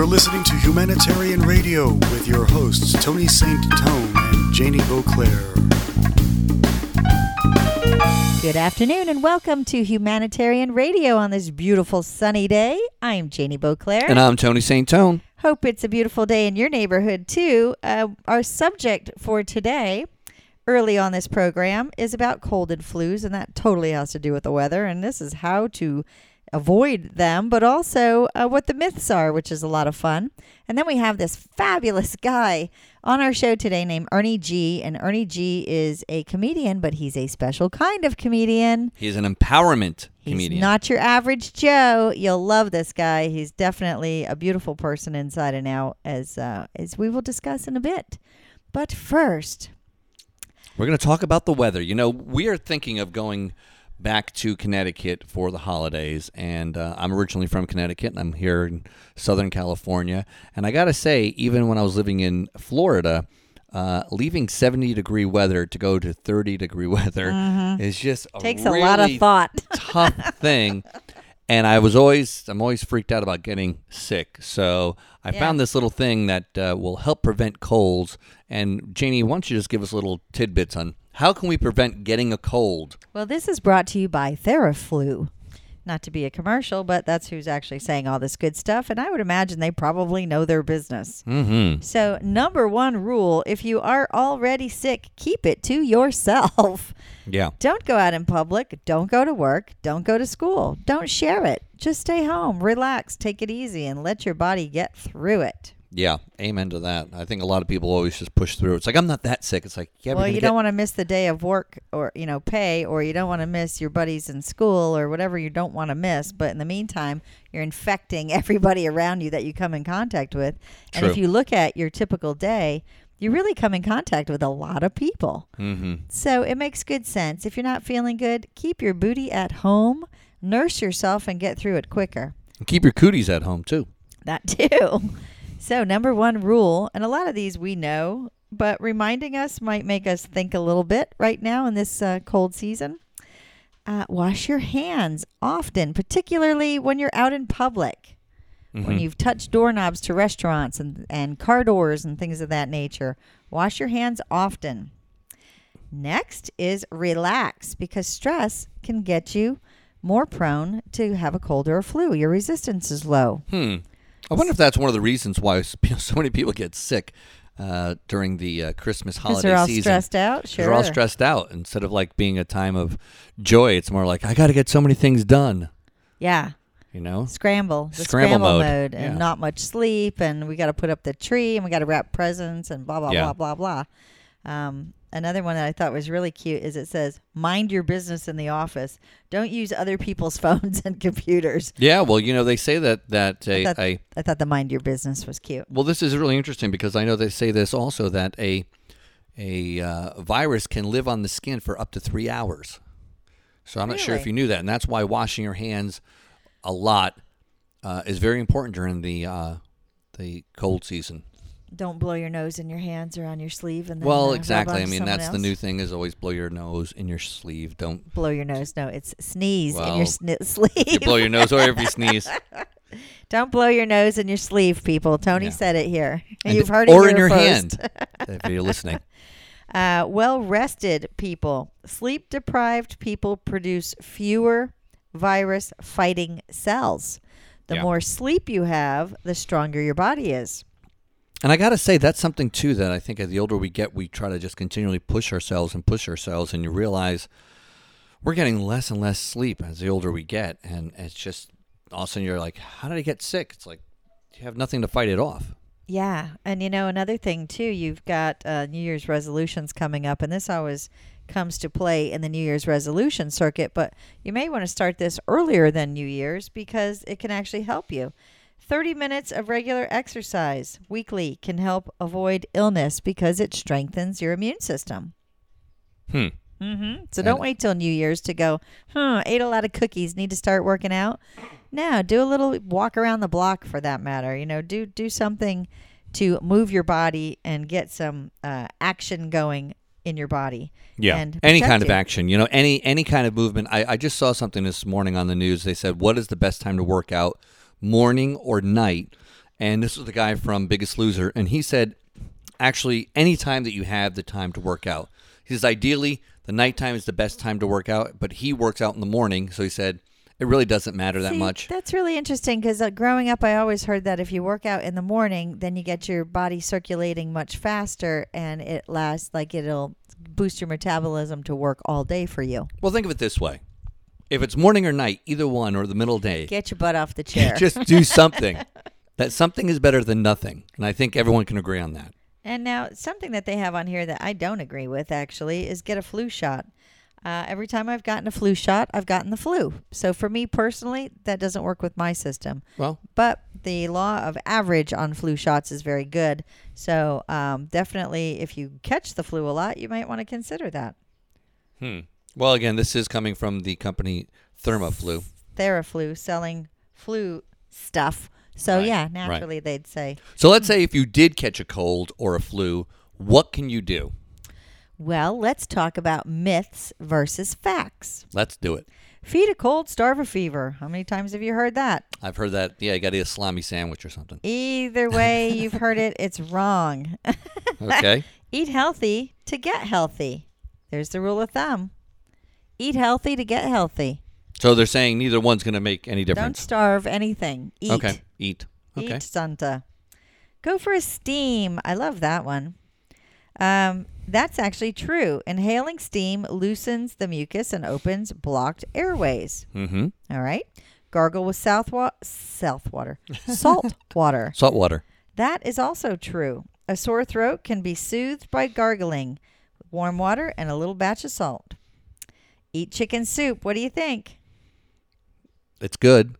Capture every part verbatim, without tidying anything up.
listening to Humanitarian Radio with your hosts, Tony Saint Tone and Janie Beauclair. Good afternoon and welcome to Humanitarian Radio on this beautiful sunny day. I'm Janie Beauclair. And I'm Tony Saint Tone. Hope it's a beautiful day in your neighborhood too. Uh, our subject for today, early on this program, is about cold and flus, and that totally has to do with the weather. And this is how to avoid them, but also uh, what the myths are, which is a lot of fun. And then we have this fabulous guy on our show today named Ernie G. And Ernie G is a comedian, but he's a special kind of comedian. He's an empowerment He's comedian. not your average Joe. You'll love this guy. He's definitely a beautiful person inside and out, as uh, as we will discuss in a bit. But first, we're going to talk about the weather. You know, we are thinking of going back to Connecticut for the holidays, and uh, I'm originally from Connecticut, and I'm here in Southern California. And I got to say, even when I was living in Florida, uh, leaving seventy degree weather to go to thirty degree weather mm-hmm. is just a takes really a lot of thought. tough thing. And I was always, I'm always freaked out about getting sick. So I yeah. found this little thing that uh, will help prevent colds. And Janie, why don't you just give us little tidbits on how can we prevent getting a cold? Well, this is brought to you by Theraflu. Not to be a commercial, but that's who's actually saying all this good stuff. And I would imagine they probably know their business. Mm-hmm. So number one rule, if you are already sick, keep it to yourself. Yeah. Don't go out in public. Don't go to work. Don't go to school. Don't share it. Just stay home, relax, take it easy, and let your body get through it. Yeah, amen to that. I think a lot of people always just push through. It's like, I'm not that sick. It's like, yeah, well, you get- don't want to miss the day of work or, you know, pay, or you don't want to miss your buddies in school or whatever you don't want to miss. But in the meantime, you're infecting everybody around you that you come in contact with. And True. if you look at your typical day, you really come in contact with a lot of people. Mm-hmm. So it makes good sense. If you're not feeling good, keep your booty at home, nurse yourself, and get through it quicker. And keep your cooties at home, too. That too. So number one rule, and a lot of these we know, but reminding us might make us think a little bit right now in this uh, cold season. Uh, wash your hands often, particularly when you're out in public. Mm-hmm. When you've touched doorknobs to restaurants and, and car doors and things of that nature. Wash your hands often. Next is relax, because stress can get you more prone to have a cold or a flu. Your resistance is low. Hmm. I wonder if that's one of the reasons why so many people get sick uh, during the uh, Christmas holiday they're all season. stressed out. Sure, they're all stressed out. Instead of like being a time of joy, it's more like I got to get so many things done. Yeah. You know, scramble, the scramble, scramble mode, mode and yeah. not much sleep, and we got to put up the tree, and we got to wrap presents, and blah blah yeah. blah blah blah. Um, another one that I thought was really cute is it says, "Mind your business in the office. Don't use other people's phones and computers." Yeah, well, you know, they say that that a, I, thought, a I thought the mind your business was cute. Well, this is really interesting because I know they say this also that a a uh, virus can live on the skin for up to three hours. So I'm not really? sure if you knew that, and that's why washing your hands a lot uh, is very important during the uh, the cold season. Don't blow your nose in your hands or on your sleeve. And then, well, uh, exactly. rub on I mean, that's else. the new thing is always blow your nose in your sleeve. Don't blow your nose. No, it's sneeze well, in your sn- sleeve. You blow your nose or if you sneeze. Don't blow your nose in your sleeve, people. Tony yeah. said it here. And You've heard it or here in your first. hand, if you're listening. Uh, well-rested people, sleep-deprived people produce fewer virus-fighting cells. The yeah. more sleep you have, the stronger your body is. And I got to say, that's something, too, that I think as the older we get, we try to just continually push ourselves and push ourselves, and you realize we're getting less and less sleep as the older we get, and it's just, all of a sudden you're like, how did I get sick? It's like, you have nothing to fight it off. Yeah, and you know, another thing, too, you've got uh, New Year's resolutions coming up, and this always comes to play in the New Year's resolution circuit, but you may want to start this earlier than New Year's because it can actually help you. thirty minutes of regular exercise weekly can help avoid illness because it strengthens your immune system. Hmm. Mm-hmm. So don't wait till New Year's to go, huh, ate a lot of cookies, need to start working out. No, do a little walk around the block for that matter. You know, do do something to move your body and get some uh, action going in your body. Yeah, and any kind you. of action. You know, any any kind of movement. I, I just saw something this morning on the news. They said, what is the best time to work out, morning or night? and this was the guy from Biggest Loser, and he said, actually, any time that you have the time to work out. He says, ideally, the nighttime is the best time to work out, but he works out in the morning, so he said, it really doesn't matter that See, much. That's really interesting because uh, growing up, I always heard that if you work out in the morning, then you get your body circulating much faster, and it lasts, like it'll boost your metabolism to work all day for you. Well, think of it this way. If it's morning or night, either one, or the middle of the day, Get your butt off the chair. just do something. That something is better than nothing, and I think everyone can agree on that. And now, something that they have on here that I don't agree with, actually, is get a flu shot. Uh, every time I've gotten a flu shot, I've gotten the flu. So for me personally, that doesn't work with my system. Well, But the law of average on flu shots is very good. So um, definitely, if you catch the flu a lot, you might want to consider that. hmm. Well, again, this is coming from the company Thermaflu. Theraflu selling flu stuff. So Right, yeah, right. naturally they'd say, So let's say if you did catch a cold or a flu, what can you do? well, let's talk about myths versus facts. Let's do it. Feed a cold, starve a fever. How many times have you heard that? I've heard that. Yeah, you got to eat a salami sandwich or something. Either way you've heard it, it's wrong. Okay. Eat healthy to get healthy. There's the rule of thumb. Eat healthy to get healthy. So they're saying neither one's going to make any Don't difference. starve anything. Eat. Okay. Eat. Okay. Eat Santa. Go for a steam. I love that one. Um, that's actually true. Inhaling steam loosens the mucus and opens blocked airways. Mm-hmm. All right. Gargle with south wa- south water. Salt water. Salt water. That is also true. A sore throat can be soothed by gargling with warm water and a little batch of salt. Eat chicken soup. What do you think? It's good.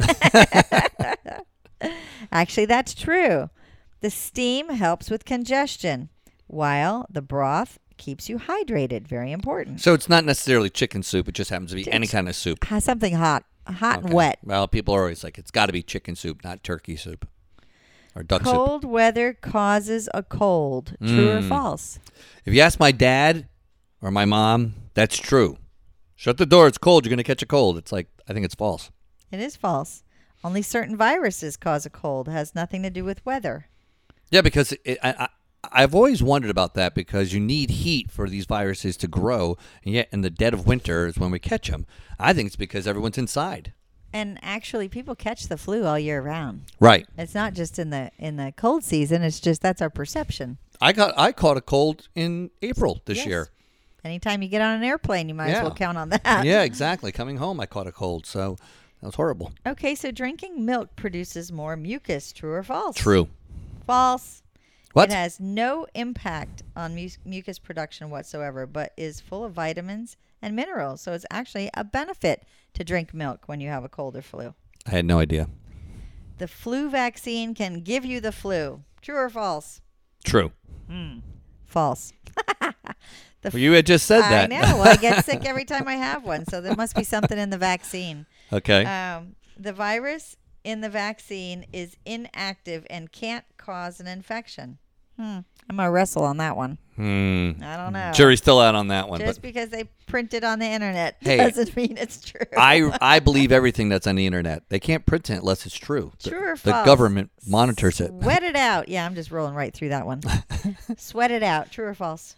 Actually, that's true. The steam helps with congestion, while the broth keeps you hydrated. Very important. So it's not necessarily chicken soup. It just happens to be any It's- kind of soup. Has something hot, hot and Okay. wet. Well, people are always like, it's got to be chicken soup, not turkey soup or duck soup. Cold weather causes a cold. True or Mm. false? If you ask my dad or my mom, that's true. Shut the door. It's cold. You're going to catch a cold. It's like, I think it's false. It is false. Only certain viruses cause a cold. It has nothing to do with weather. Yeah, because it, I, I, I've always wondered about that because you need heat for these viruses to grow. And yet in the dead of winter is when we catch them. I think it's because everyone's inside. And actually, people catch the flu all year round. Right. It's not just in the in the cold season. It's just that's our perception. I got I caught a cold in April this Yes. year. Anytime you get on an airplane, you might Yeah. as well count on that. Yeah, exactly. Coming home, I caught a cold. So that was horrible. Okay, so drinking milk produces more mucus. True or false? True. False. What? It has no impact on mu- mucus production whatsoever, but is full of vitamins and minerals. So it's actually a benefit to drink milk when you have a cold or flu. I had no idea. The flu vaccine can give you the flu. True or false? True. False. The Well, you had just said that. I know. I get sick every time I have one, so there must be something in the vaccine. Okay. Um, the virus in the vaccine is inactive and can't cause an infection. Hmm. I'm going to wrestle on that one. Hmm. I don't know. Jury's still out on that one. Just But because they print it on the internet Hey, doesn't mean it's true. I I believe everything that's on the internet. They can't print it unless it's true. The- True or The false? government monitors it. Sweat it out. Yeah, I'm just rolling right through that one. Sweat it out. True or false?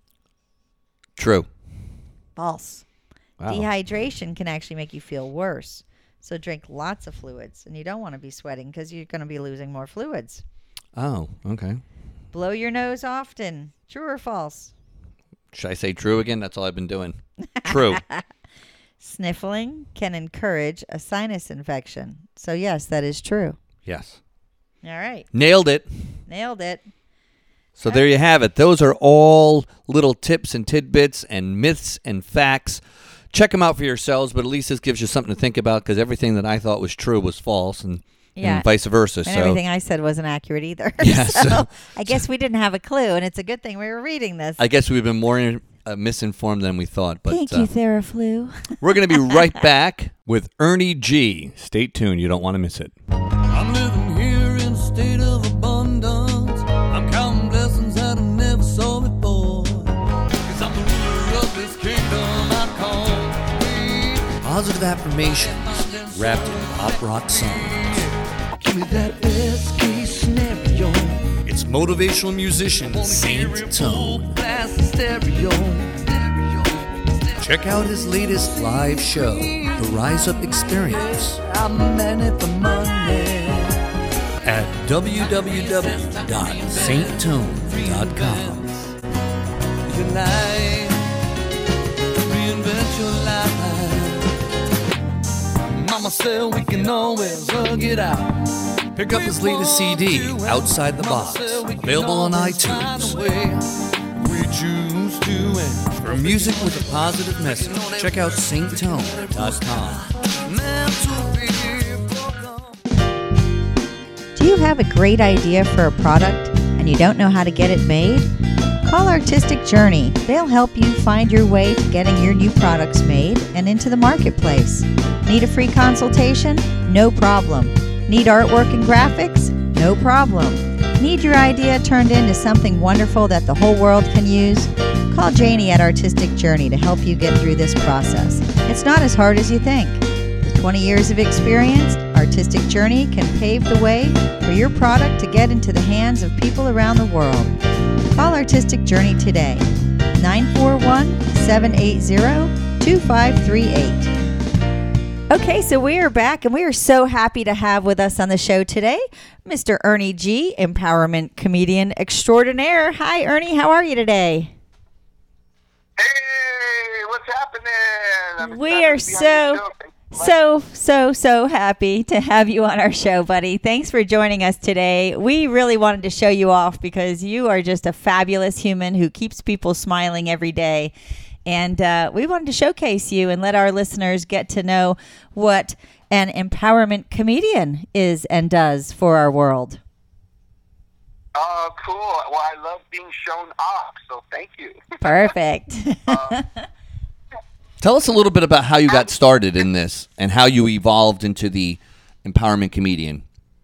True. False. Wow. Dehydration can actually make you feel worse. So drink lots of fluids. And you don't want to be sweating because you're going to be losing more fluids. Oh, okay. Blow your nose often. True or false? Should I say true again? That's all I've been doing. True. Sniffling can encourage a sinus infection. So, yes, that is true. Yes. All right. Nailed it. Nailed it. So there you have it. Those are all little tips and tidbits and myths and facts. Check them out for yourselves, but at least this gives you something to think about because everything that I thought was true was false and, Yeah. and vice versa. And so everything I said wasn't accurate either. Yeah, so, so- I guess we didn't have a clue, and it's a good thing we were reading this. I guess we've been more in, uh, misinformed than we thought. But Thank uh, you, Theraflu. we're going to be right back with Ernie G. Stay tuned. You don't want to miss it. I'm living here in a state of abundance. I'm counting blessings that I never saw before. Cause I'm the ruler of this kingdom I call me. Positive affirmations wrapped in pop rock songs. Give me that whiskey. motivational musician Saint Tone. Check out his latest live show, The Rise Up Experience, at w w w dot saint tone dot com. Unite, reinvent your life. Mama said we can always hug it out. Pick up his latest C D, Outside the Box, available on iTunes. We choose to end. For music with a positive message, check out saint tone dot com. Do you have a great idea for a product and you don't know how to get it made? Call Artistic Journey. They'll help you find your way to getting your new products made and into the marketplace. Need a free consultation? No problem. Need artwork and graphics? No problem. Need your idea turned into something wonderful that the whole world can use? Call Janie at Artistic Journey to help you get through this process. It's not as hard as you think. With twenty years of experience, Artistic Journey can pave the way for your product to get into the hands of people around the world. Call Artistic Journey today, nine four one, seven eight zero, two five three eight. Okay, so we are back, and we are so happy to have with us on the show today Mister Ernie G., empowerment comedian extraordinaire. Hi, Ernie. How are you today? Hey, what's happening? I'm We are so, so, so, so happy to have you on our show, buddy. Thanks for joining us today. We really wanted to show you off because you are just a fabulous human who keeps people smiling every day. And uh, we wanted to showcase you and let our listeners get to know what an empowerment comedian is and does for our world. Oh, cool. Well, I love being shown off, so thank you. Perfect. uh, Tell us a little bit about how you got started in this and how you evolved into the empowerment comedian.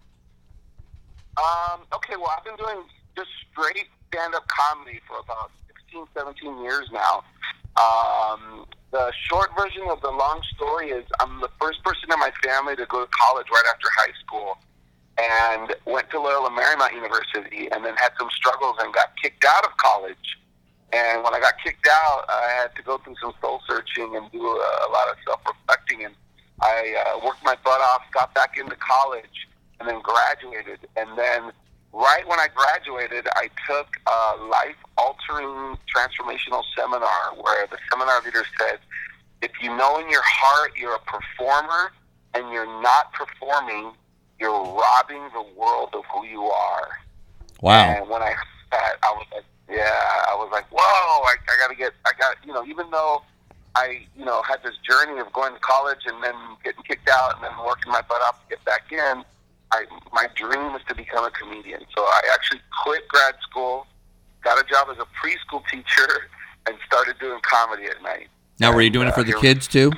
um, okay, well, I've been doing just straight stand-up comedy for about sixteen, seventeen years now. Um, the short version of the long story is I'm the first person in my family to go to college right after high school, and went to Loyola Marymount University, and then had some struggles and got kicked out of college. And when I got kicked out, I had to go through some soul searching and do a, a lot of self-reflecting. And I uh, worked my butt off, got back into college, and then graduated. And then right when I graduated, I took a life-altering transformational seminar where the seminar leader said, if you know in your heart you're a performer and you're not performing, you're robbing the world of who you are. Wow. And when I heard that, I was like, yeah, I was like, whoa, I, I got to get, I got, you know, even though I, you know, had this journey of going to college and then getting kicked out and then working my butt off to get back in, I, my dream was to become a comedian. So I actually quit grad school, got a job as a preschool teacher, and started doing comedy at night. Now, were you doing and, it for uh, the here- kids too?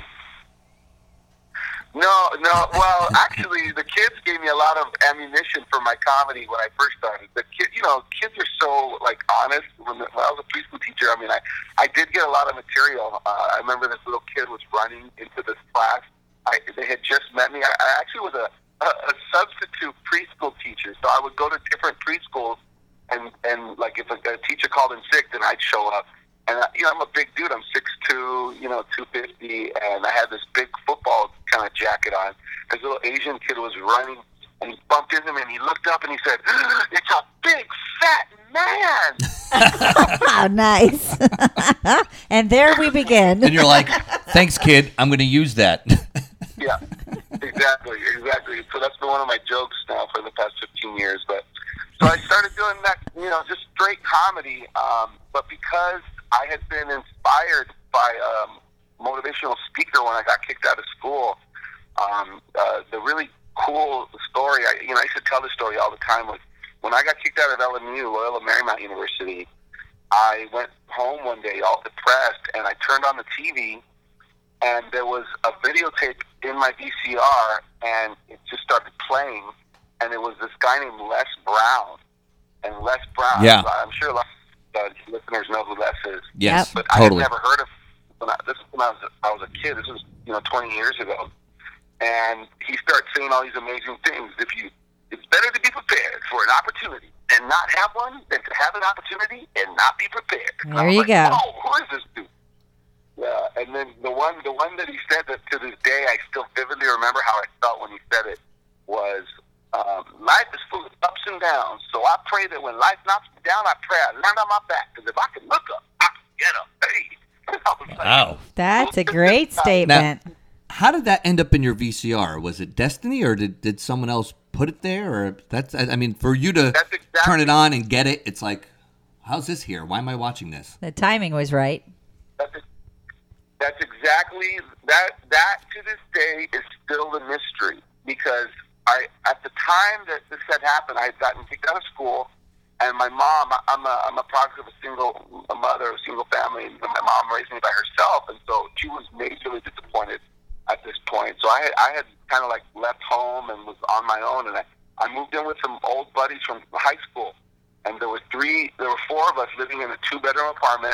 No, no. Well, actually, the kids gave me a lot of ammunition for my comedy when I first started. The kid, you know, kids are so like honest. When, when I was a preschool teacher, I mean, I, I did get a lot of material. Uh, I remember this little kid was running into this class. I, they had just met me. I, I actually was a, a, a substitute preschool teacher, so I would go to different preschools, and and like if a, a teacher called in sick, then I'd show up. And, you know, I'm a big dude. I'm six two, you know, two fifty, and I had this big football kind of jacket on. This little Asian kid was running, and he bumped into me, and he looked up, and he said, it's a big, fat man. Oh, nice. And there we begin. And you're like, thanks, kid. I'm going to use that. Yeah, exactly, exactly. So that's been one of my jokes now for the past fifteen years. But so I started doing that, you know, just straight comedy. Um, but because I had been inspired by a motivational speaker when I got kicked out of school. Um, uh, the really cool story, I, you know, I used to tell this story all the time, was when I got kicked out of L M U, Loyola Marymount University, I went home one day all depressed, and I turned on the T V, and there was a videotape in my V C R, and it just started playing, and it was this guy named Les Brown. And Les Brown, Yeah. I'm sure a lot of uh, listeners know who Les is. Yes, But totally. I had never heard of when I, this is when I was I was a kid. This was you know twenty years ago, and he started saying all these amazing things. If you, it's better to be prepared for an opportunity and not have one than to have an opportunity and not be prepared. And I There was you like, go. Oh, who is this dude? Yeah, and then the one, the one that he said that to this day, I still vividly remember how I felt when he said it. Was um, life is full of ups and downs, so I pray that when life knocks me down, I pray I land on my back. Because if I can look up, I can get up. Hey, I was like, Wow. That's a great statement. How did that end up in your V C R? Was it destiny, or did, did someone else put it there? Or that's I I mean, for you to That's exactly- turn it on and get it, it's like, how's this here? Why am I watching this? The timing was right. That's, that's exactly that. That to this day is still a mystery because I, at the time that this had happened, I had gotten kicked out of school, and my mom. I'm a I'm a product of a single a mother, a single family. And my mom raised me by herself, and so she was majorly disappointed at this point. So I had, I had kind of like left home and was on my own, and I, I moved in with some old buddies from high school, and there were three, there were four of us living in a two bedroom apartment.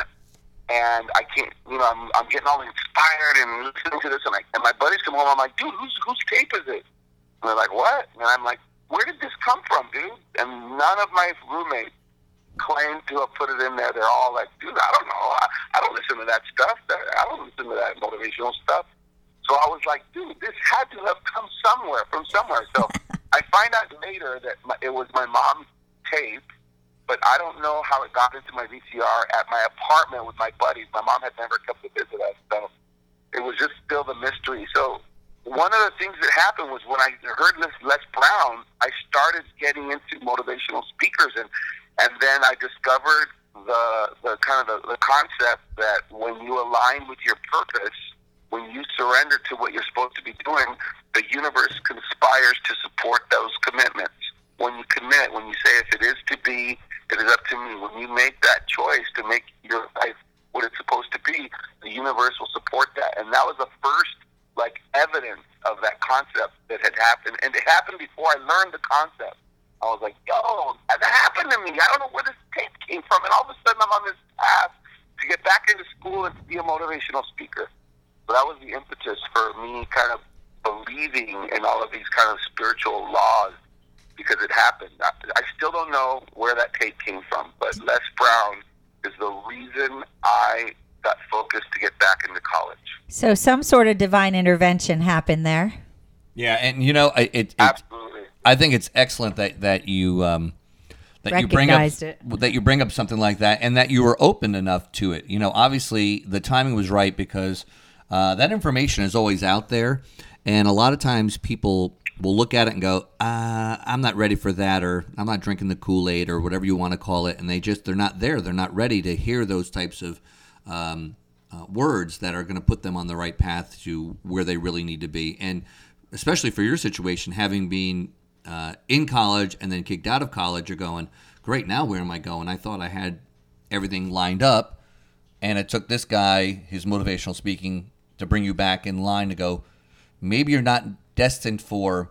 And I can't, you know, I'm I'm getting all inspired and listening to this, and, I, and my buddies come home. I'm like, dude, whose whose tape is it? And they're like, what? And I'm like, where did this come from, dude? And none of my roommates claim to have put it in there. They're all like, dude, I don't know. I, I don't listen to that stuff. I don't listen to that motivational stuff. So I was like, dude, this had to have come somewhere, from somewhere. So I find out later that my, it was my mom's tape, but I don't know how it got into my V C R at my apartment with my buddies. My mom had never come to visit us, so it was just still the mystery. So one of the things that happened was when I heard Les, Les Brown, I started getting into motivational speakers, and and then I discovered the the kind of the, the concept that when you align with your purpose, when you surrender to what you're supposed to be doing, the universe conspires to support those commitments. When you commit, when you say, if it is to be, it is up to me. When you make that choice to make your life what it's supposed to be, the universe will support that. And that was the first, like, evidence of that concept that had happened. And it happened before I learned the concept. I was like, yo, that happened to me. I don't know where this tape came from. And all of a sudden I'm on this path to get back into school and to be a motivational speaker. So that was the impetus for me kind of believing in all of these kind of spiritual laws, because it happened. I, I still don't know where that tape came from, but Les Brown is the reason I got focused to get back into college. So some sort of divine intervention happened there. Yeah, and you know, it, it, Absolutely. I think it's excellent that that you um, that you bring up Recognized it. that you bring up something like that, and that you were open enough to it. You know, obviously the timing was right, because uh, that information is always out there, and a lot of times people will look at it and go, uh, I'm not ready for that, or I'm not drinking the Kool-Aid, or whatever you want to call it, and they just, they're not there. They're not ready to hear those types of um, uh, words that are going to put them on the right path to where they really need to be. And especially for your situation, having been uh, in college and then kicked out of college, you're going, great, now where am I going? I thought I had everything lined up, and it took this guy, his motivational speaking, to bring you back in line to go, maybe you're not destined for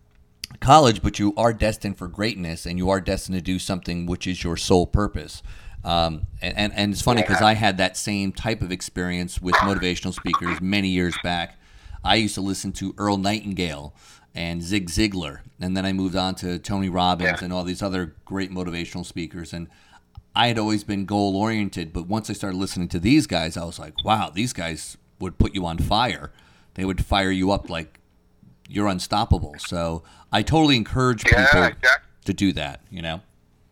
college, but you are destined for greatness, and you are destined to do something which is your sole purpose. Um, and, and, and it's funny because I had that same type of experience with motivational speakers many years back. I used to listen to Earl Nightingale and Zig Ziglar, and then I moved on to Tony Robbins Yeah. and all these other great motivational speakers. And I had always been goal-oriented, but once I started listening to these guys, I was like, wow, these guys would put you on fire. They would fire you up like you're unstoppable. So I totally encourage Yeah, people exactly. to do that, you know?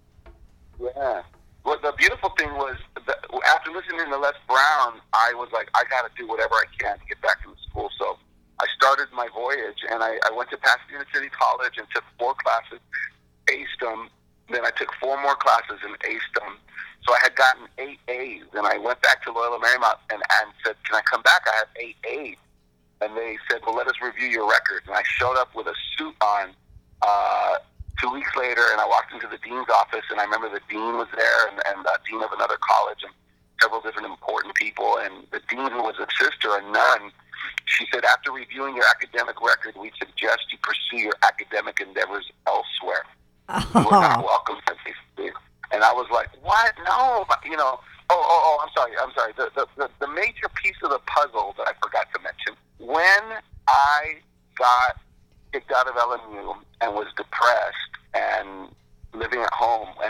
Yeah. Well, the beautiful thing was, that after listening to Les Brown, I was like, I got to do whatever I can to get back into school. So I started my voyage, and I, I went to Pasadena City College and took four classes, aced them. Then I took four more classes and aced them. So I had gotten eight A's, and I went back to Loyola Marymount and, and said, can I come back? I have eight A's. And they said, well, let us review your record. And I showed up with a suit on uh, two weeks later, and I walked into the dean's office, and I remember the dean was there, and, and the dean of another college, and several different important people. And the dean, who was a sister, a nun, she said, after reviewing your academic record, we suggest you pursue your academic endeavors elsewhere. You are not welcome at this school. And I was like, what? No. You know, oh, oh, oh, I'm sorry. I'm sorry. The, the, the, the major piece of the puzzle that I forgot to mention, when I got kicked out of L M U and was depressed and living at home,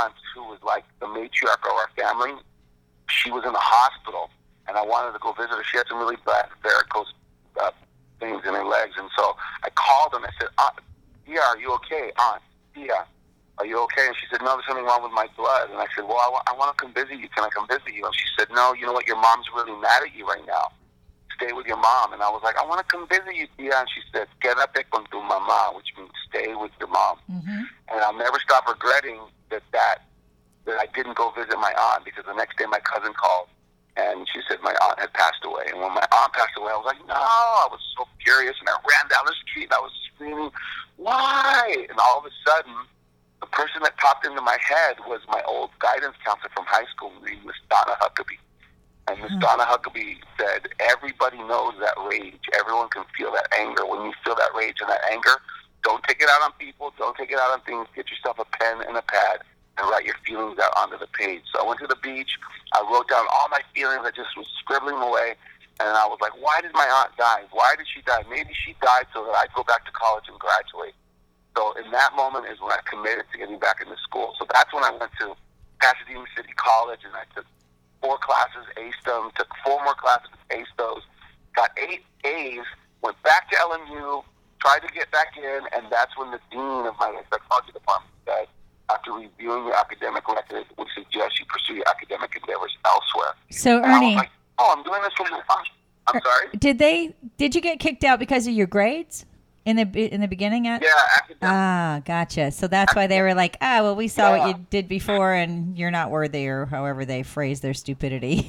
aunt, who was like the matriarch of our family, she was in the hospital, and I wanted to go visit her. She had some really bad varicose uh, things in her legs, and so I called her and I said, Aunt, yeah, are you okay, Aunt? Yeah, are you okay? And she said, no, there's something wrong with my blood. And I said, well, I, wa- I want to come visit you. Can I come visit you? And she said, no, you know what? Your mom's really mad at you right now. Stay with your mom. And I was like, I want to come visit you, Tia. And she said, quédate con tu mamá, which means stay with your mom. Mm-hmm. And I'll never stop regretting that, that that I didn't go visit my aunt, because the next day my cousin called and she said my aunt had passed away. And when my aunt passed away, I was like, no, I was so furious, and I ran down the street and I was screaming, why? And all of a sudden, the person that popped into my head was my old guidance counselor from high school, Miss Donna Huckabee. And Miss Mm-hmm. Donna Huckabee said, everybody knows that rage. Everyone can feel that anger. When you feel that rage and that anger, don't take it out on people. Don't take it out on things. Get yourself a pen and a pad and write your feelings out onto the page. So I went to the beach. I wrote down all my feelings. I just was scribbling away. And I was like, why did my aunt die? Why did she die? Maybe she died so that I'd go back to college and graduate. So in that moment is when I committed to getting back into school. So that's when I went to Pasadena City College, and I took four classes, aced them, took four more classes, aced those, got eight A's, went back to L M U, tried to get back in, and that's when the dean of my psychology department said, after reviewing your academic record, we suggest you pursue your academic endeavors elsewhere. So, And I was Ernie, like, oh, I'm doing this for my fun. I'm sorry? did they did you get kicked out because of your grades in the in the beginning? At Yeah, academic. Ah, gotcha. So that's why they were like, ah, well, we saw Yeah. what you did before, and you're not worthy, or however they phrase their stupidity.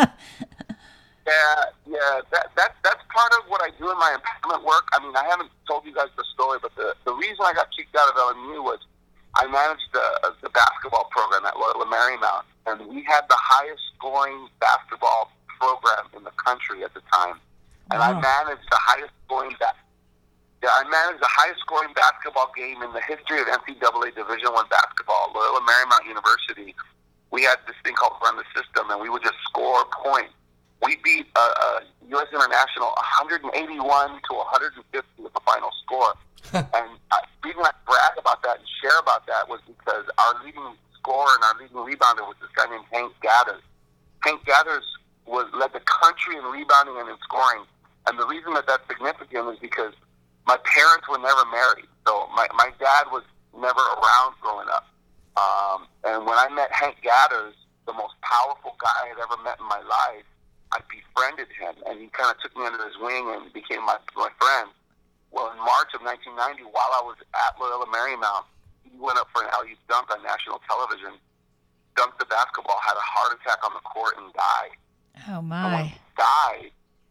Yeah, yeah, that, that that's part of what I do in my empowerment work. I mean, I haven't told you guys the story, but the, the reason I got kicked out of L M U was I managed the, the basketball program at Loyola Marymount, and we had the highest scoring basketball program in the country at the time. And I Wow. managed the highest scoring ba- yeah, I managed the highest scoring basketball game in the history of N C double A Division One basketball. Loyola Marymount University, we had this thing called Run the System, and we would just score points. We beat uh, uh, U S International one eighty-one to one fifty with the final score. And uh, the reason I brag about that and share about that was because our leading scorer and our leading rebounder was this guy named Hank Gathers. Hank Gathers was led the country in rebounding and in scoring. And the reason that that's significant is because my parents were never married. So my, my dad was never around growing up. Um, and when I met Hank Gathers, the most powerful guy I had ever met in my life, I befriended him, and he kind of took me under his wing and became my, my friend. Well, in March of nineteen ninety, while I was at Loyola Marymount, he went up for an alley dunk on national television, dunked the basketball, had a heart attack on the court, and died. Oh, And when my. he died,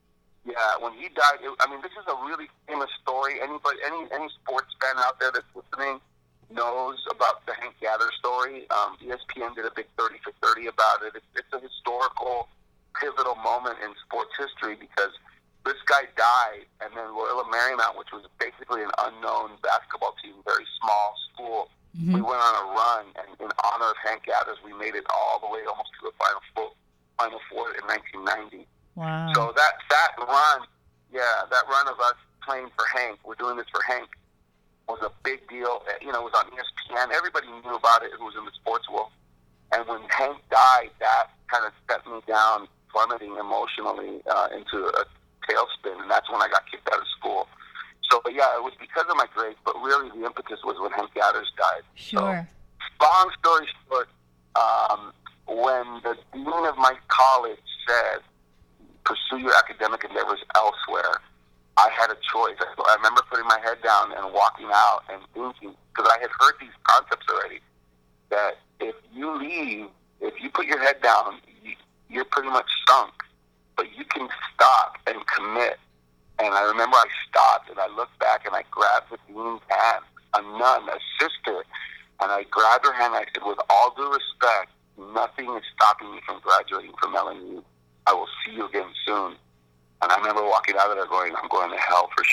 yeah, when he died, it, I mean, this is a really famous story. Anybody, any any sports fan out there that's listening knows about the Hank Gathers story. Um, E S P N did a big thirty for thirty about it. It's, it's a historical, pivotal moment in sports history because this guy died, and then Loyola Marymount, which was basically an unknown basketball team, very small school, Mm-hmm. we went on a run, and in honor of Hank Gathers, we made it all the way almost to the Final Four, Final Four in nineteen ninety. Wow. So that that run, yeah, that run of us playing for Hank, we're doing this for Hank, was a big deal. You know, it was on E S P N. Everybody knew about it who was in the sports world. And when Hank died, that kind of set me down, plummeting emotionally uh, into a tailspin, and that's when I got kicked out of school. So, but yeah, it was because of my grades, but really the impetus was when Hank Gathers died. Sure. So, long story short, um, when the dean of my college said, pursue your academic endeavors elsewhere, I had a choice. I, I remember putting my head down and walking out and thinking, because I had heard these concepts already, that if you leave, if you put your head down, you, you're pretty much sunk. But you can stop and commit. And I remember I stopped and I looked back and I grabbed the dean's hand, a nun, a sister, and I grabbed her hand and I said, with all due respect, nothing is stopping me from graduating from L M U. I will see you again soon. And I remember walking out of there going, I'm going to hell for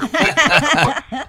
sure.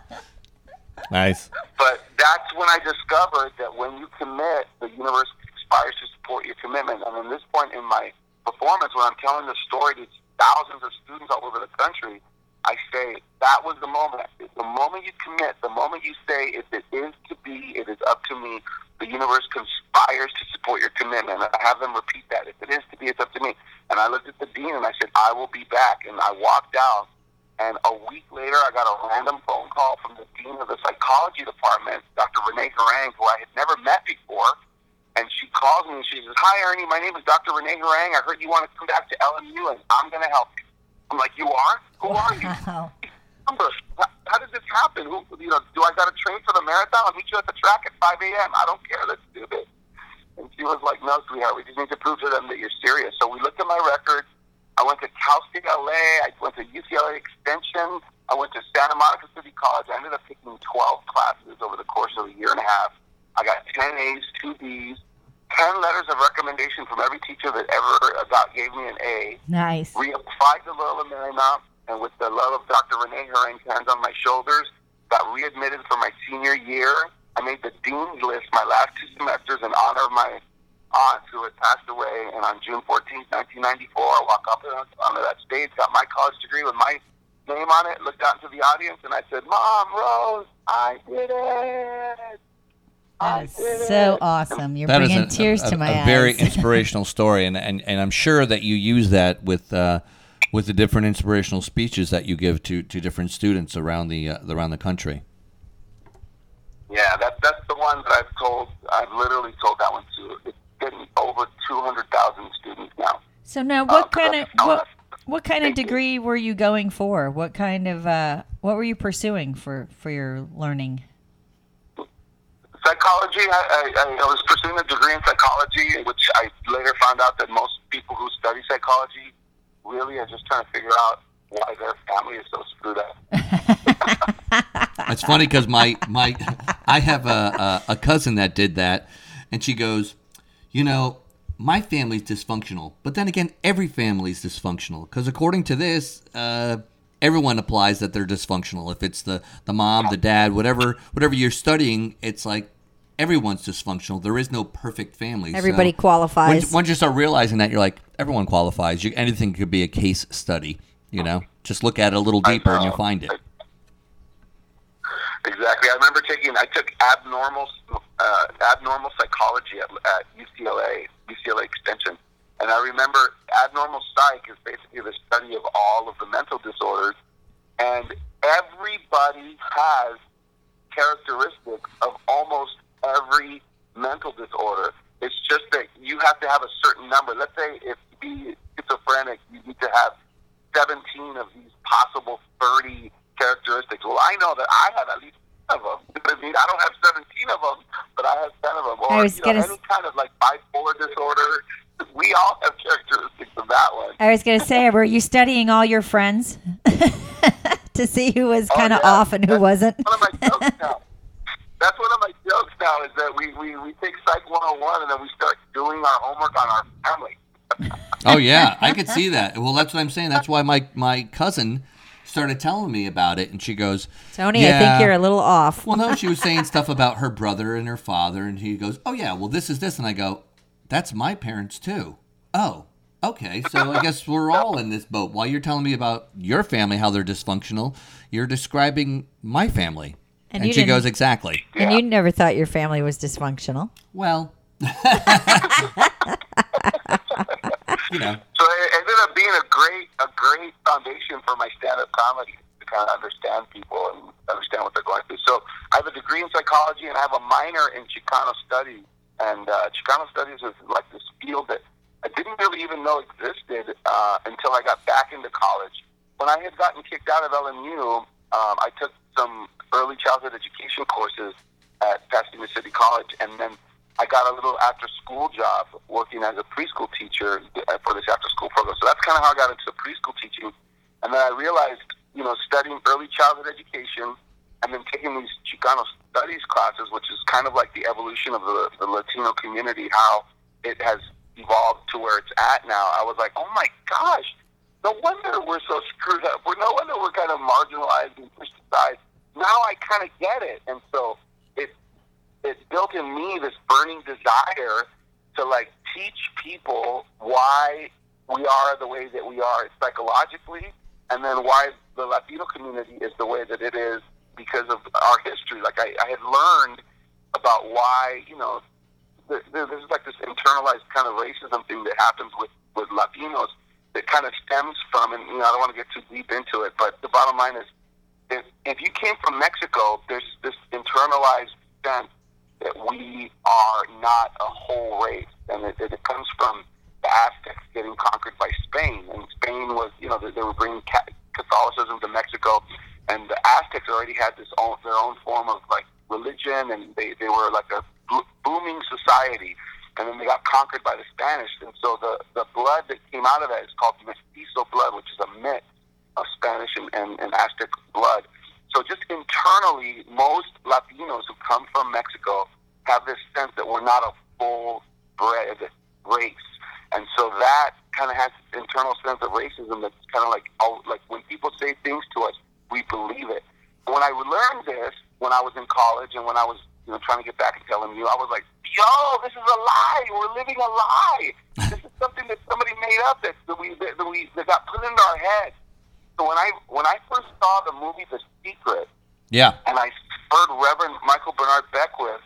Nice. But that's when I discovered that when you commit, the universe conspires to support your commitment. And at this point in my performance, when I'm telling the story to thousands of students all over the country, I say that was the moment. The moment you commit, the moment you say, if it is to be, it is up to me, the universe conspires to support your commitment. I have them repeat that. If it is to be, it's up to me. And I looked at the dean and I said, I will be back. And I walked out. And a week later, I got a random phone call from the dean of the psychology department, Doctor Renee Harang, who I had never met before. And she calls me and she says, hi, Ernie, my name is Doctor Renee Harang. I heard you want to come back to L M U and I'm going to help you. I'm like, you are? Who are you? Wow. How, how did this happen? Who, you know, do I got to train for the marathon? I'll meet you at the track at five a.m. I don't care. Let's do this. And she was like, no, sweetheart, we just need to prove to them that you're serious. So we looked at my record. I went to Cal State L A. I went to U C L A Extension. I went to Santa Monica City College. I ended up taking twelve classes over the course of a year and a half. I got ten A's, two B's, ten letters of recommendation from every teacher that ever got gave me an A. Nice. Reapplied to Loyola Marymount, and with the love of Doctor Renee Harang's hands on my shoulders, got readmitted for my senior year. I made the dean's list my last two semesters in honor of my aunt who had passed away. And on June fourteenth, nineteen ninety-four, I walked up onto that stage, got my college degree with my name on it, looked out into the audience, and I said, Mom, Rose, I did it. That is so awesome. You're That is bringing a- tears a, to my a eyes. very inspirational story, and, and and I'm sure that you use that with uh, with the different inspirational speeches that you give to, to different students around the uh, around the country. Yeah, that, that's the one that I've told. I've literally told that one to. It's getting over two hundred thousand students now. So now, what Uh, kind of I wanna- what what kind of Thank you. degree were you going for? What kind of uh, what were you pursuing for, for your learning? Psychology, I, I, I was pursuing a degree in psychology, which I later found out that most people who study psychology really are just trying to figure out why their family is so screwed up. It's funny because my, my I have a, a, a cousin that did that, and she goes, you know, my family's dysfunctional, but then again, every family's dysfunctional because according to this, uh, everyone applies that they're dysfunctional. If it's the, the mom, the dad, whatever whatever you're studying, it's like everyone's dysfunctional. There is no perfect family. Everybody So qualifies. Once, once you start realizing that, you're like, everyone qualifies. You, anything could be a case study. You know, just look at it a little I deeper and know. you'll find it. Exactly. I remember taking, I took abnormal uh, abnormal psychology at, at U C L A, U C L A Extension. And I remember abnormal psych is basically the study of all of the mental disorders. And everybody has characteristics of almost every mental disorder. It's just that you have to have a certain number. Let's say if you be schizophrenic, you need to have seventeen of these possible thirty characteristics. Well, I know that I have at least ten of them. I mean, I don't have seventeen of them, but I have ten of them. Or I was you know, gonna any s- kind of like bipolar disorder. We all have characteristics of that one. I was going to say, were you studying all your friends to see who was kind of Oh, yeah. off and who That's wasn't? One of my jokes now. That's one of my jokes now is that we, we, we take Psych one oh one and then we start doing our homework on our family. Oh yeah, I could see that. Well, that's what I'm saying. That's why my, my cousin started telling me about it, and she goes, Tony, I yeah. think you're a little off. Well, no, she was saying stuff about her brother and her father, and he goes, oh yeah, well this is this, and I go, that's my parents too. Oh, okay, so I guess we're all in this boat. While you're telling me about your family, how they're dysfunctional, you're describing my fammy. And And, you she didn't- goes, exactly. And you never thought your family was dysfunctional. Well, you know. So it ended up being a great a great foundation for my stand-up comedy to kind of understand people and understand what they're going through. So I have a degree in psychology and I have a minor in Chicano studies. And uh, Chicano studies is like this field that I didn't really even know existed uh, until I got back into college. When I had gotten kicked out of L M U, um, I took some early childhood education courses at Pasadena City College, and then I got a little after-school job working as a preschool teacher for this after-school program. So that's kind of how I got into preschool teaching. And then I realized, you know, studying early childhood education and then taking these Chicano studies classes, which is kind of like the evolution of the, the Latino community, how it has evolved to where it's at now. I was like, oh my gosh, no wonder we're so screwed up. We're no wonder we're kind of marginalized and pushed aside. Now I kind of get it. And so it it built in me this burning desire to like teach people why we are the way that we are psychologically, and then why the Latino community is the way that it is because of our history. Like I, I had learned about why, you know, there, there's like this internalized kind of racism thing that happens with, with Latinos that kind of stems from, and you know, I don't want to get too deep into it, but the bottom line is, if, if you came from Mexico, there's this internalized sense that we are not a whole race, and it, it comes from the Aztecs getting conquered by Spain, and Spain was, you know, they, they were bringing Catholicism to Mexico, and the Aztecs already had this own, their own form of like religion, and they, they were like a booming society, and then they got conquered by the Spanish, and so the, the blood that came out of that is called mestizo blood, which is a mix of Spanish and, and, and Aztec blood. So just internally, most Latinos who come from Mexico have this sense that we're not a full-bred race. And so that kind of has this internal sense of racism that's kind of like, oh, like when people say things to us, we believe it. When I learned this, when I was in college and when I was, you know, trying to get back and telling you, I was like, yo, this is a lie. We're living a lie. This is something that somebody made up that, that we that, that we that got put into our head. So when I when I first saw the movie The Secret, yeah, and I heard Reverend Michael Bernard Beckwith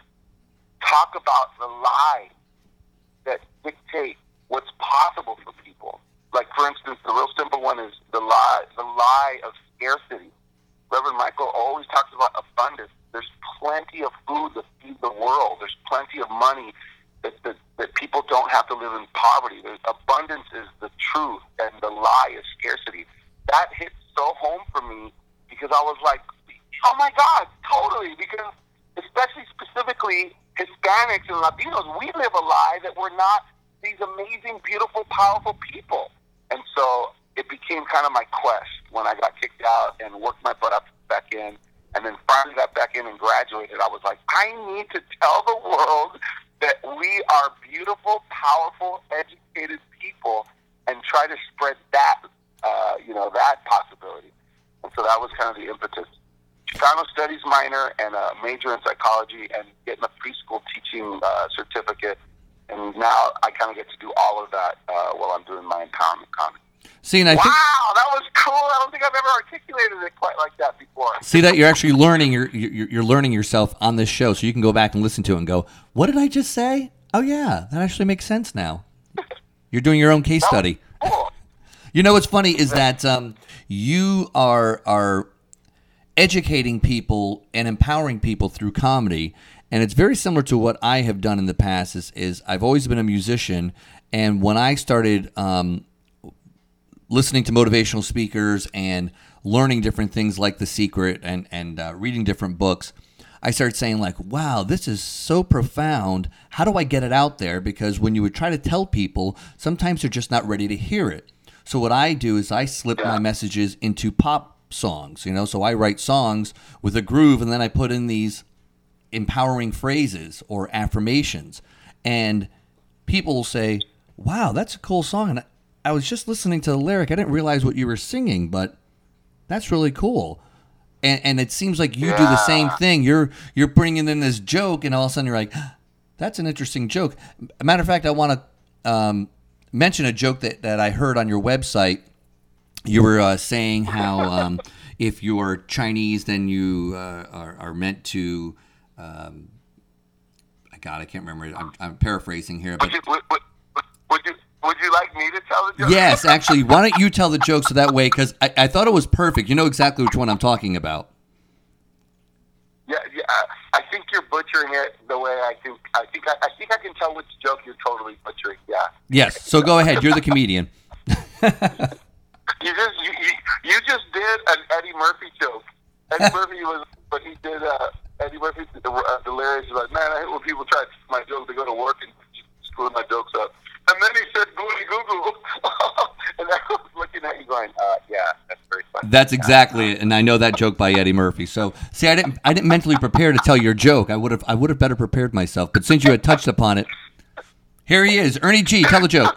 talk about the lies that dictate what's possible for people. Like, for instance, the real simple one is the lie, the lie of scarcity. Reverend Michael always talks about abundance. There's plenty of food to feed the world. There's plenty of money that, that, that people don't have to live in poverty. There's, abundance is the truth, and the lie is scarcity. That hit so home for me because I was like, oh my God, totally. Because especially specifically Hispanics and Latinos, we live a lie that we're not these amazing, beautiful, powerful people. And so it became kind of my quest when I got kicked out and worked my butt up back in, and then finally got back in and graduated. I was like, I need to tell the world that we are beautiful, powerful, educated people, and try to spread that, uh, you know, that possibility. And so that was kind of the impetus. Chicano Studies minor and a major in psychology, and getting a preschool teaching uh, certificate. And now I kind of get to do all of that uh, while I'm doing my empowerment comedy. See, and I wow, think, that was cool. I don't think I've ever articulated it quite like that before. See that you're actually learning. You're, you're you're learning yourself on this show, so you can go back and listen to it and go, "What did I just say? Oh yeah, that actually makes sense now." You're doing your own case study. Cool. You know what's funny is that um, you are are educating people and empowering people through comedy, and it's very similar to what I have done in the past. Is, is I've always been a musician, and when I started um, listening to motivational speakers and learning different things like The Secret and and uh, reading different books, I started saying like, wow, this is so profound. How do I get it out there? Because when you would try to tell people, sometimes they're just not ready to hear it. So what I do is I slip Yeah. my messages into pop songs, you know, so I write songs with a groove, and then I put in these empowering phrases or affirmations, and people will say, wow, that's a cool song. And I, I was just listening to the lyric. I didn't realize what you were singing, but that's really cool. And, and it seems like you do the same thing. You're you're bringing in this joke, and all of a sudden you're like, that's an interesting joke. Matter of fact, I want to um, mention a joke that, that I heard on your website. You were uh, saying how um, if you're Chinese, then you uh, are, are meant to. Um, God, I can't remember. I'm, I'm paraphrasing here, but Would you, would, would, would you would you like me to tell the joke? yes, actually, why don't you tell the joke so that way? Because I, I thought it was perfect. You know exactly which one I'm talking about. Yeah, yeah. I think you're butchering it the way I think. I think I, I think I can tell which joke you're totally butchering. Yeah. Yes. So go ahead. You're the comedian. You just you, you, you just did an Eddie Murphy joke. Eddie Murphy was, but he did uh, Eddie Murphy uh, delirious. He's like, man, I hate when people try to my joke to go to work and screw my jokes up. And then he said, "Goody goo goo," and I was looking at you going, uh, "Yeah, that's very funny." That's exactly it, and I know that joke by Eddie Murphy. So see, I didn't I didn't mentally prepare to tell your joke. I would have I would have better prepared myself. But since you had touched upon it, here he is, Ernie G. Tell the joke.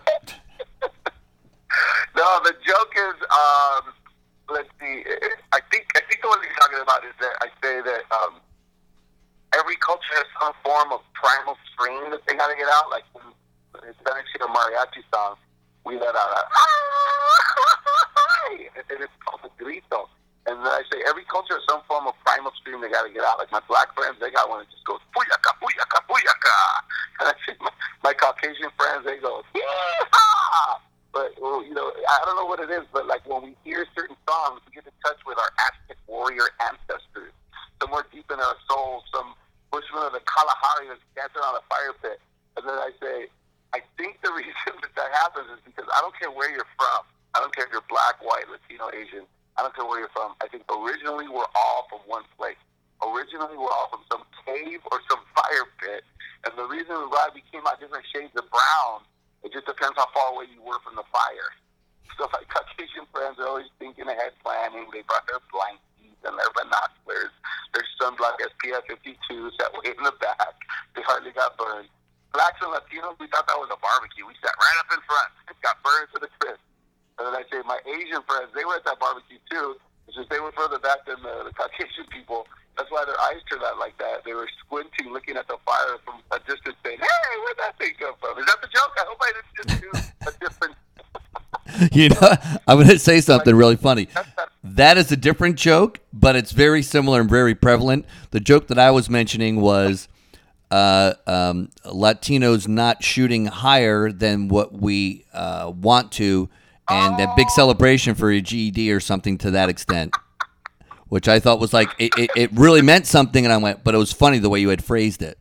No, the joke is, um, let's see. I think I think the one you're talking about is that I say that um, every culture has some form of primal scream that they got to get out. Like when it's actually a mariachi song, we let out a and it's called a grito. And then I say every culture has some form of primal scream they got to get out. Like my black friends, they got one that just goes, booyaka, booyaka, booyaka. And I see my, my Caucasian friends, they go, yee-haw! But, well, you know, I don't know what it is, but like when we hear certain songs, we get in touch with our Aztec warrior ancestors. Somewhere deep in our souls, some bushman of the Kalahari that's dancing on a fire pit. And then I say, I think the reason that that happens is because I don't care where you're from. I don't care if you're black, white, Latino, Asian. I don't care where you're from. I think originally we're all from one place. Originally we're all from some cave or some fire pit. And the reason why we came out different shades of brown, it just depends how far away you were from the fire. So my Caucasian friends are always thinking ahead, planning. They brought their blankies and their binoculars. Their sunblock S P F fifty-two sat way in the back. They hardly got burned. Blacks and Latinos, we thought that was a barbecue. We sat right up in front. Got burned to the crisp. And then I say my Asian friends, they were at that barbecue too. It's just they were further back than the, the Caucasian people. That's why their eyes turned out like that. They were squinting, looking at the fire from a distance, saying, "Hey, where'd that thing come from? Is that the joke? I hope I didn't just do a different." You know, I'm going to say something really funny. That is a different joke, but it's very similar and very prevalent. The joke that I was mentioning was uh, um, Latinos not shooting higher than what we uh, want to, and a big celebration for a G E D or something to that extent, which I thought was like, it, it, it really meant something, and I went, but it was funny the way you had phrased it.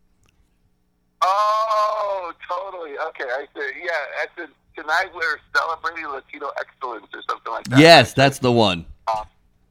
Oh, totally. Okay, I said, yeah, I said, tonight we're celebrating Latino excellence or something like that. Yes, that's the one. Um,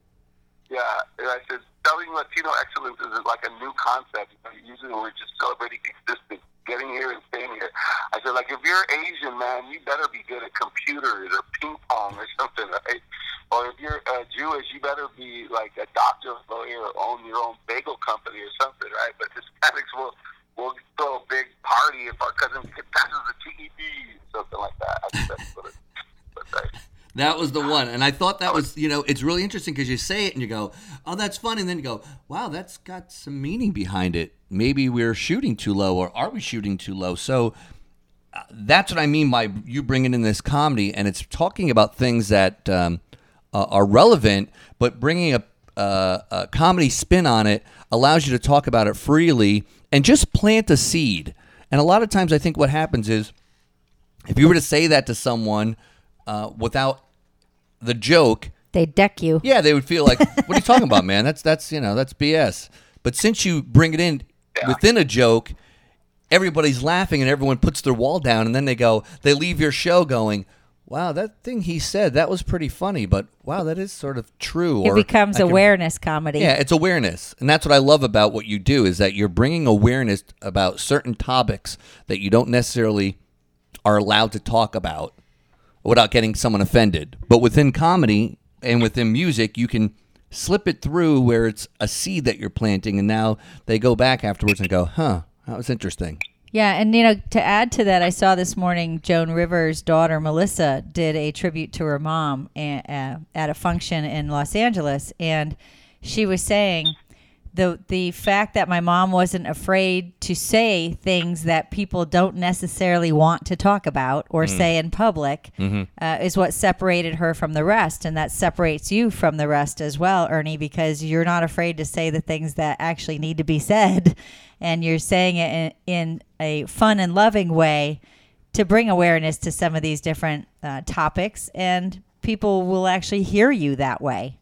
yeah, and I said, selling Latino excellence is like a new concept. Usually we're just celebrating existence, getting here and staying here. I said, like, if you're Asian, man, you better be good at computers or ping pong or something, right? Or if you're uh, Jewish, you better be like a doctor, lawyer, or own your own bagel company or something, right? But Hispanics will will throw a big party if our cousin passes the T E D, something like that. I think that's what it, what's right. That was the one. And I thought that was, you know, it's really interesting because you say it and you go, oh, that's funny. And then you go, wow, that's got some meaning behind it. Maybe we're shooting too low, or are we shooting too low? So uh, that's what I mean by you bringing in this comedy. And it's talking about things that um, uh, are relevant, but bringing a, uh, a comedy spin on it allows you to talk about it freely and just plant a seed. And a lot of times I think what happens is if you were to say that to someone uh, without the joke, They deck you. yeah, they would feel like, what are you talking about, man? That's, that's you know, that's B S. But since you bring it in within a joke, everybody's laughing and everyone puts their wall down, and then they go, they leave your show going, wow, that thing he said, that was pretty funny, but wow, that is sort of true. It or becomes I can- awareness comedy. Yeah, it's awareness. And that's what I love about what you do, is that you're bringing awareness about certain topics that you don't necessarily are allowed to talk about without getting someone offended. But within comedy and within music, you can slip it through where it's a seed that you're planting, and now they go back afterwards and go, huh, that was interesting. Yeah, and you know, to add to that, I saw this morning Joan Rivers' daughter Melissa did a tribute to her mom a- uh, at a function in Los Angeles, and she was saying the the fact that my mom wasn't afraid to say things that people don't necessarily want to talk about or say in public uh, is what separated her from the rest, and that separates you from the rest as well, Ernie, because you're not afraid to say the things that actually need to be said. And you're saying it in, in a fun and loving way to bring awareness to some of these different uh, topics, and people will actually hear you that way.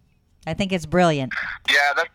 I think it's brilliant. Yeah, that.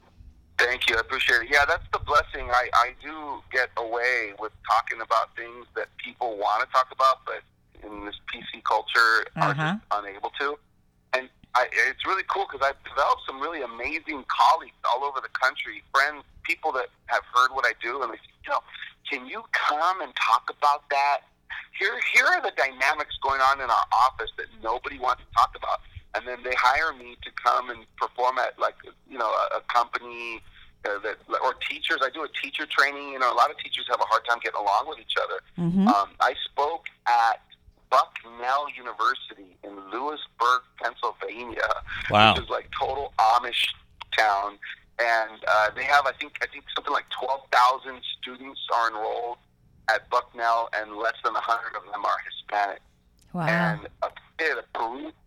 Thank you. I appreciate it. Yeah, that's the blessing. I, I do get away with talking about things that people want to talk about, but in this P C culture are Uh-huh. just unable to. And I, it's really cool because I've developed some really amazing colleagues all over the country, friends, people that have heard what I do, and they say, you know, can you come and talk about that? Here, here are the dynamics going on in our office that nobody wants to talk about. And then they hire me to come and perform at, like, you know, a, a company uh, that, or teachers. I do a teacher training. You know, a lot of teachers have a hard time getting along with each other. Mm-hmm. Um, I spoke at Bucknell University in Lewisburg, Pennsylvania, Wow. which is like total Amish town. And uh, they have, I think, I think something like twelve thousand students are enrolled at Bucknell, and less than one hundred of them are Hispanic. Wow. And a kid, a Peru,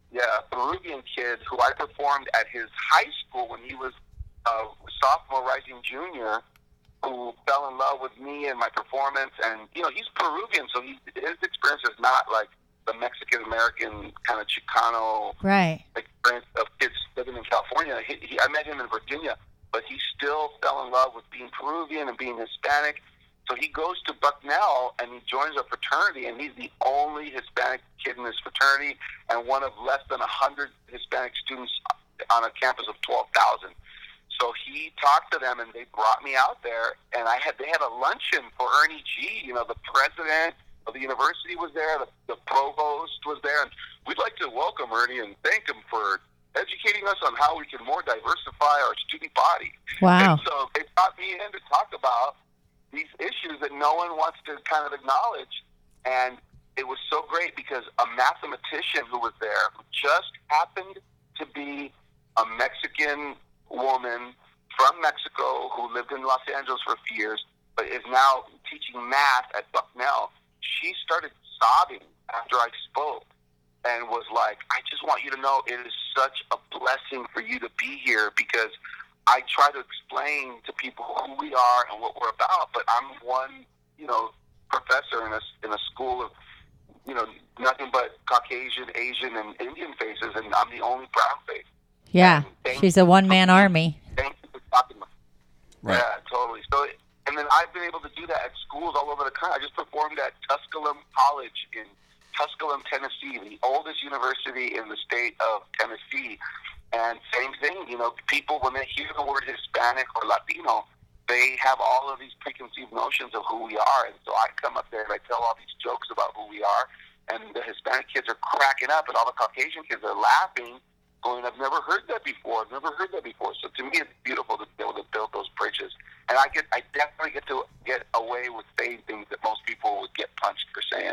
yeah, a Peruvian kid who I performed at his high school when he was a sophomore, rising junior, who fell in love with me and my performance. And, you know, he's Peruvian, so he, his experience is not like the Mexican-American kind of Chicano Right. experience of kids living in California. He, he, I met him in Virginia, but he still fell in love with being Peruvian and being Hispanic. So he goes to Bucknell and he joins a fraternity, and he's the only Hispanic kid in his fraternity and one of less than one hundred Hispanic students on a campus of twelve thousand. So he talked to them, and they brought me out there, and I had they had a luncheon for Ernie G. You know, the president of the university was there, the, the provost was there, and we'd like to welcome Ernie and thank him for educating us on how we can more diversify our student body. Wow. And so they brought me in to talk about these issues that no one wants to kind of acknowledge. And it was so great because a mathematician who was there, who just happened to be a Mexican woman from Mexico who lived in Los Angeles for a few years, but is now teaching math at Bucknell, she started sobbing after I spoke and was like, I just want you to know it is such a blessing for you to be here, because I try to explain to people who we are and what we're about, but I'm one, you know, professor in a, in a school of, you know, nothing but Caucasian, Asian, and Indian faces, and I'm the only brown face. Yeah. Thank She's a one-man army. Thank you for talking about it. Right. Yeah, totally. So, and then I've been able to do that at schools all over the country. I just performed at Tusculum College in Tusculum, Tennessee, the oldest university in the state of Tennessee. And same thing, you know, people, when they hear the word Hispanic or Latino, they have all of these preconceived notions of who we are. And so I come up there and I tell all these jokes about who we are, and the Hispanic kids are cracking up, and all the Caucasian kids are laughing, going, I've never heard that before. I've never heard that before. So to me, it's beautiful to be able to build those bridges. And I get, I definitely get to get away with saying things that most people would get punched for saying.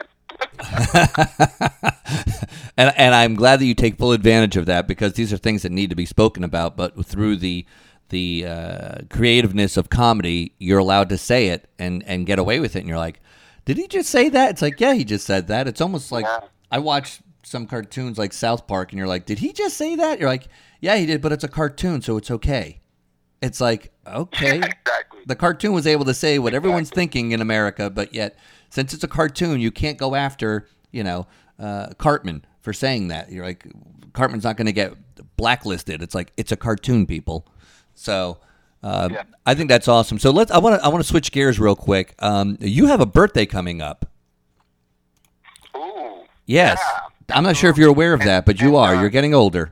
and and I'm glad that you take full advantage of that, because these are things that need to be spoken about. But through the the uh, creativeness of comedy, you're allowed to say it and, and get away with it. And you're like, did he just say that? It's like, yeah, he just said that. It's almost like Yeah. I watch some cartoons like South Park, and you're like, did he just say that? You're like, yeah, he did, but it's a cartoon, so it's okay. It's like, okay. Exactly. The cartoon was able to say what everyone's thinking in America, but yet, since it's a cartoon, you can't go after, you know, uh, Cartman for saying that. You're like, Cartman's not going to get blacklisted. It's like, it's a cartoon, people. So uh, Yeah. I think that's awesome. So let's. I want to. I want to switch gears real quick. Um, you have a birthday coming up. Ooh. Yes. Yeah. I'm not sure if you're aware of that, but you And, are. uh, You're getting older.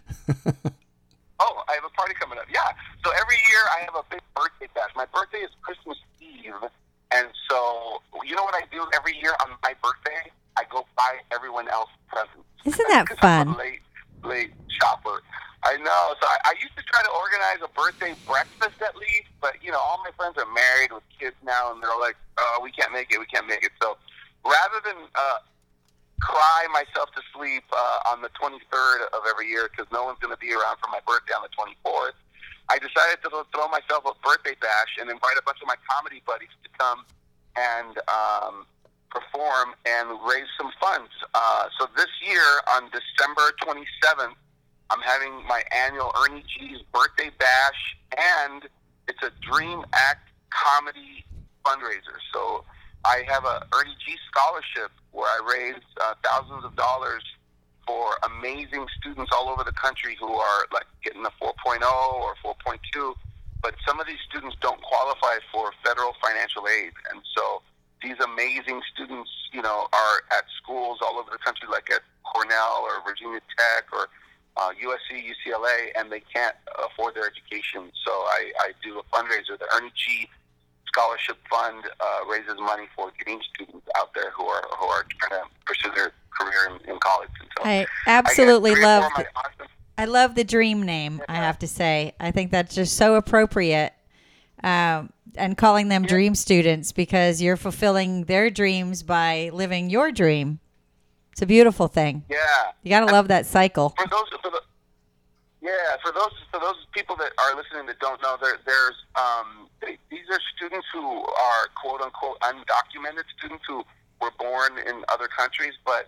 Oh, I have a party coming up. Yeah. So every year I have a big birthday bash. My birthday is Christmas Eve. And so, you know what I do every year on my birthday? I go buy everyone else presents. Isn't that 'Cause I'm fun? a late, late shopper. I know. So I, I used to try to organize a birthday breakfast at least, but, you know, all my friends are married with kids now, and they're like, oh, we can't make it, we can't make it. So rather than uh, cry myself to sleep uh, on the twenty-third of every year, because no one's going to be around for my birthday on the twenty-fourth, I decided to throw myself a birthday bash and invite a bunch of my comedy buddies to come and um, perform and raise some funds. Uh, so this year, on December twenty-seventh, I'm having my annual Ernie G's birthday bash, and it's a Dream Act comedy fundraiser. So I have a Ernie G scholarship where I raise uh, thousands of dollars for amazing students all over the country who are like getting a four point oh or four point two, but some of these students don't qualify for federal financial aid. And so these amazing students, you know, are at schools all over the country, like at Cornell or Virginia Tech or uh, U S C, U C L A, and they can't afford their education. So I, I do a fundraiser. The Ernie G Scholarship Fund uh, raises money for Green students out there who are who are trying to pursue their career in, in college. And so I absolutely I get three or love four of my the, awesome- I love the dream name, I have to say. I think that's just so appropriate. Um, and calling them dream students, because you're fulfilling their dreams by living your dream. It's a beautiful thing. Yeah. You got to love that cycle. For those, for the, yeah, for those, for those people that are listening that don't know, there, there's, um, they, these are students who are quote unquote undocumented students who were born in other countries, but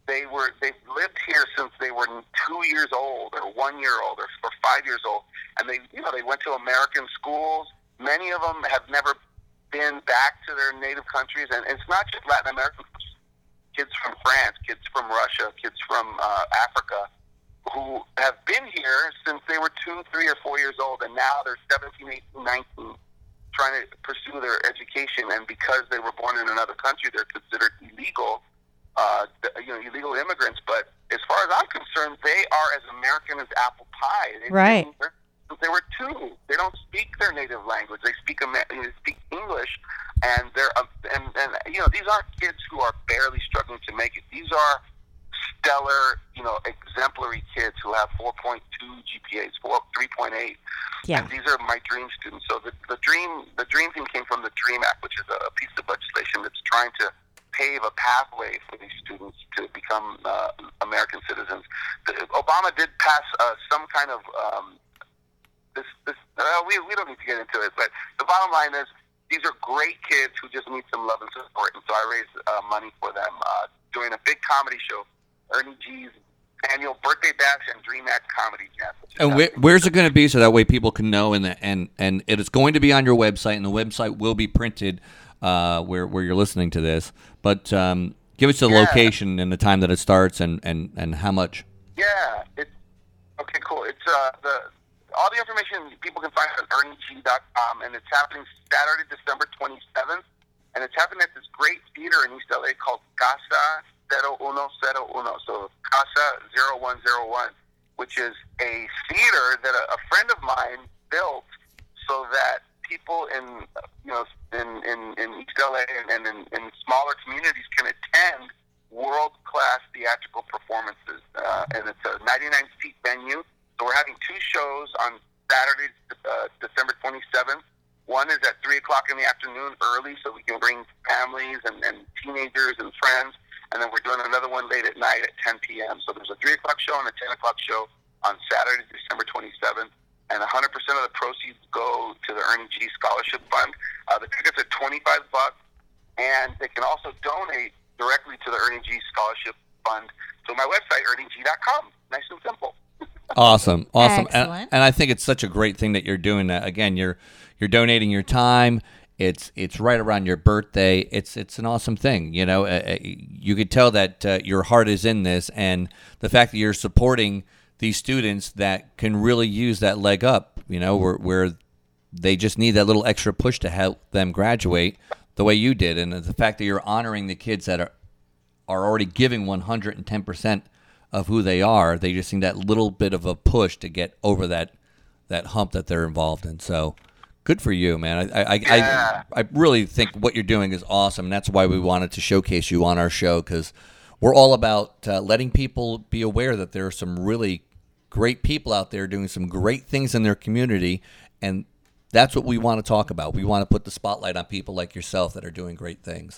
they were they've lived here since they were two years old, or one year old, or, or five years old, and they you know they went to American schools. Many of them have never been back to their native countries, and it's not just Latin American kids from France, kids from Russia, kids from uh, Africa, who have been here since they were two, three, or four years old, and now they're seventeen, eighteen, nineteen, trying to pursue their education, and because they were born in another country, they're considered illegal, uh, you know, illegal immigrants. But as far as I'm concerned, they are as American as apple pie. They've Right. been here since they were two. They don't speak their native language. They speak Amer- they speak English, and they're uh, and, and you know these aren't kids who are barely struggling to make it. These are stellar, you know, exemplary kids who have four point two G P As, four, three point eight. Yeah. And these are my dream students. So the, the dream the dream thing came from the DREAM Act, which is a piece of legislation that's trying to pave a pathway for these students to become uh, American citizens. The, Obama did pass uh, some kind of um, this. this uh, we we don't need to get into it, but the bottom line is these are great kids who just need some love and support. And so I raised uh, money for them uh, doing a big comedy show, Ernie G's annual birthday bash and DREAM Act comedy jam. And where, where's it going to be so that way people can know? And the, and and it is going to be on your website, and the website will be printed uh, where where you're listening to this. But um, give us the Yeah. location and the time that it starts, and, and, and how much. Yeah, it's okay. Cool. It's uh, the all the information people can find on ernie g dot com, and it's happening Saturday, December twenty-seventh, and it's happening at this great theater in East L A called Casa zero uno zero uno. So Casa zero one zero one, which is a theater that a, a friend of mine built so that people in you know in in, in East L A and, and in, in smaller communities can attend world-class theatrical performances. Uh, and it's a ninety-nine seat venue. So we're having two shows on Saturday, uh, December twenty-seventh. One is at three o'clock in the afternoon early, so we can bring families and, and teenagers and friends. And then we're doing another one late at night at ten p.m. So there's a three o'clock show and a ten o'clock show on Saturday, December twenty-seventh. And one hundred percent of the proceeds go to the Ernie G Scholarship Fund. Uh, the tickets are twenty-five bucks, and they can also donate directly to the Ernie G Scholarship Fund to my website, ernie g dot com. Nice and simple. Awesome, awesome, and, Excellent. and I think it's such a great thing that you're doing that. Again, you're you're donating your time. It's it's right around your birthday. It's it's an awesome thing. You know, uh, you could tell that uh, your heart is in this, and the fact that you're supporting these students that can really use that leg up. You know, where where they just need that little extra push to help them graduate the way you did, and the fact that you're honoring the kids that are are already giving one hundred ten percent of who they are. They just need that little bit of a push to get over that that hump that they're involved in. So good for you, man. I I, Yeah. I I really think what you're doing is awesome. And that's why we wanted to showcase you on our show, because we're all about uh, letting people be aware that there are some really great people out there doing some great things in their community, and that's what we want to talk about. We want to put the spotlight on people like yourself that are doing great things.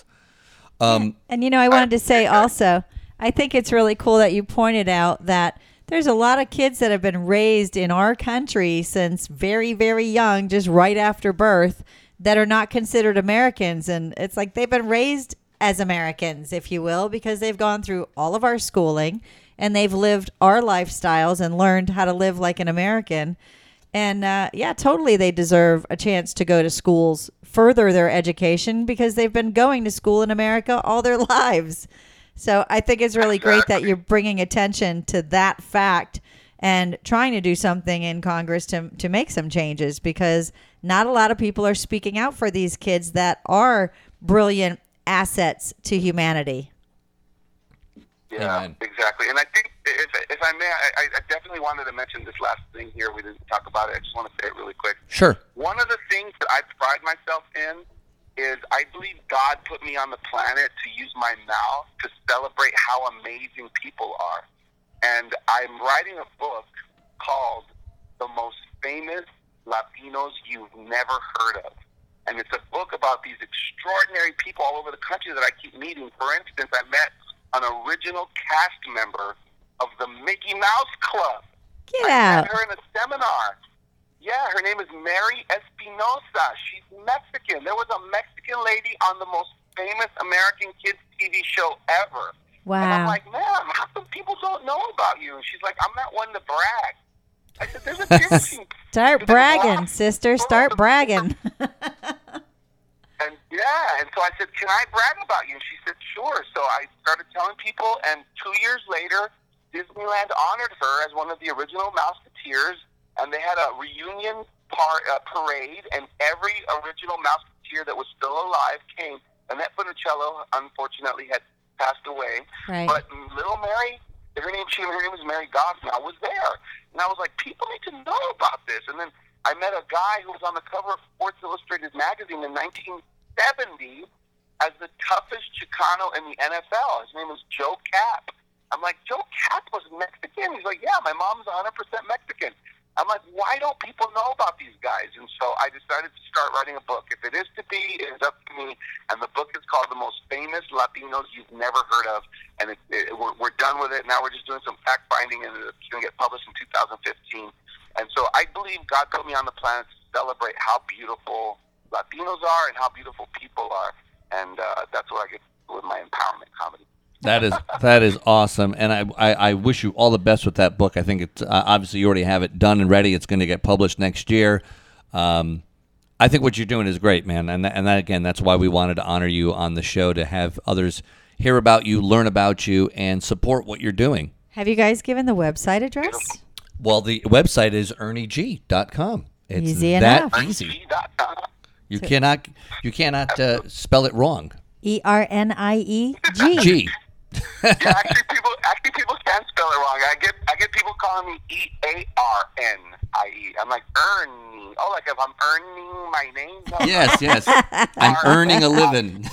Um, And, you know, I wanted to say also, I think it's really cool that you pointed out that there's a lot of kids that have been raised in our country since very, very young, just right after birth, that are not considered Americans. And it's like they've been raised as Americans, if you will, because they've gone through all of our schooling and they've lived our lifestyles and learned how to live like an American. And uh, yeah, totally, they deserve a chance to go to schools, further their education, because they've been going to school in America all their lives. So I think it's really great that you're bringing attention to that fact and trying to do something in Congress to to make some changes, because not a lot of people are speaking out for these kids that are brilliant assets to humanity. Yeah, Amen. exactly. And I think, if, if I may, I, I definitely wanted to mention this last thing here. We didn't talk about it. I just want to say it really quick. sure. One of the things that I pride myself in is I believe God put me on the planet to use my mouth to celebrate how amazing people are. And I'm writing a book called The Most Famous Latinos You've Never Heard of. And it's a book about these extraordinary people all over the country that I keep meeting. For instance, I met an original cast member of the Mickey Mouse Club. Get I out. met her in a seminar. Yeah, her name is Mary Espinosa. She's Mexican. There was a Mexican lady on the most famous American kids T V show ever. Wow. And I'm like, ma'am, how come people don't know about you? And she's like, I'm not one to brag. I said, there's a difference. between- Start between bragging, brag- sister. Start bragging. And yeah, and so I said, can I brag about you? And she said, sure. So I started telling people, and two years later, Disneyland honored her as one of the original Mouseketeers, and they had a reunion par- uh, parade, and every original Mouseketeer that was still alive came. Annette Funicello, unfortunately, had passed away. Right. But little Mary, her name, she, her name was Mary Goff now, was there. And I was like, people need to know about this. And then I met a guy who was on the cover of Sports Illustrated magazine in nineteen seventy as the toughest Chicano in the N F L. His name was Joe Cap. I'm like, Joe Cap was Mexican? He's like, yeah, my mom's one hundred percent Mexican. I'm like, why don't people know about these guys? And so I decided to start writing a book. If it is to be, it is up to me. And the book is called The Most Famous Latinos You've Never Heard Of. And it, it, we're, we're done with it. Now we're just doing some fact-finding, and it's going to get published in two thousand fifteen. And so I believe God put me on the planet to celebrate how beautiful Latinos are and how beautiful people are. And uh, that's what I get with my empowerment comedy. That is that is awesome, and I, I, I wish you all the best with that book. I think it's uh, obviously you already have it done and ready. It's going to get published next year. Um, I think what you're doing is great, man, and that, and that again, that's why we wanted to honor you on the show, to have others hear about you, learn about you, and support what you're doing. Have you guys given the website address? Well, the website is ernie g dot com. It's Easy that enough. easy. You cannot you cannot uh, spell it wrong. E R N I E G. G. Yeah, actually, people actually people can spell it wrong. I get I get people calling me E A R N I E. I'm like Ernie. Oh, like if I'm earning my name. No, Yes, yes. I'm earning a living.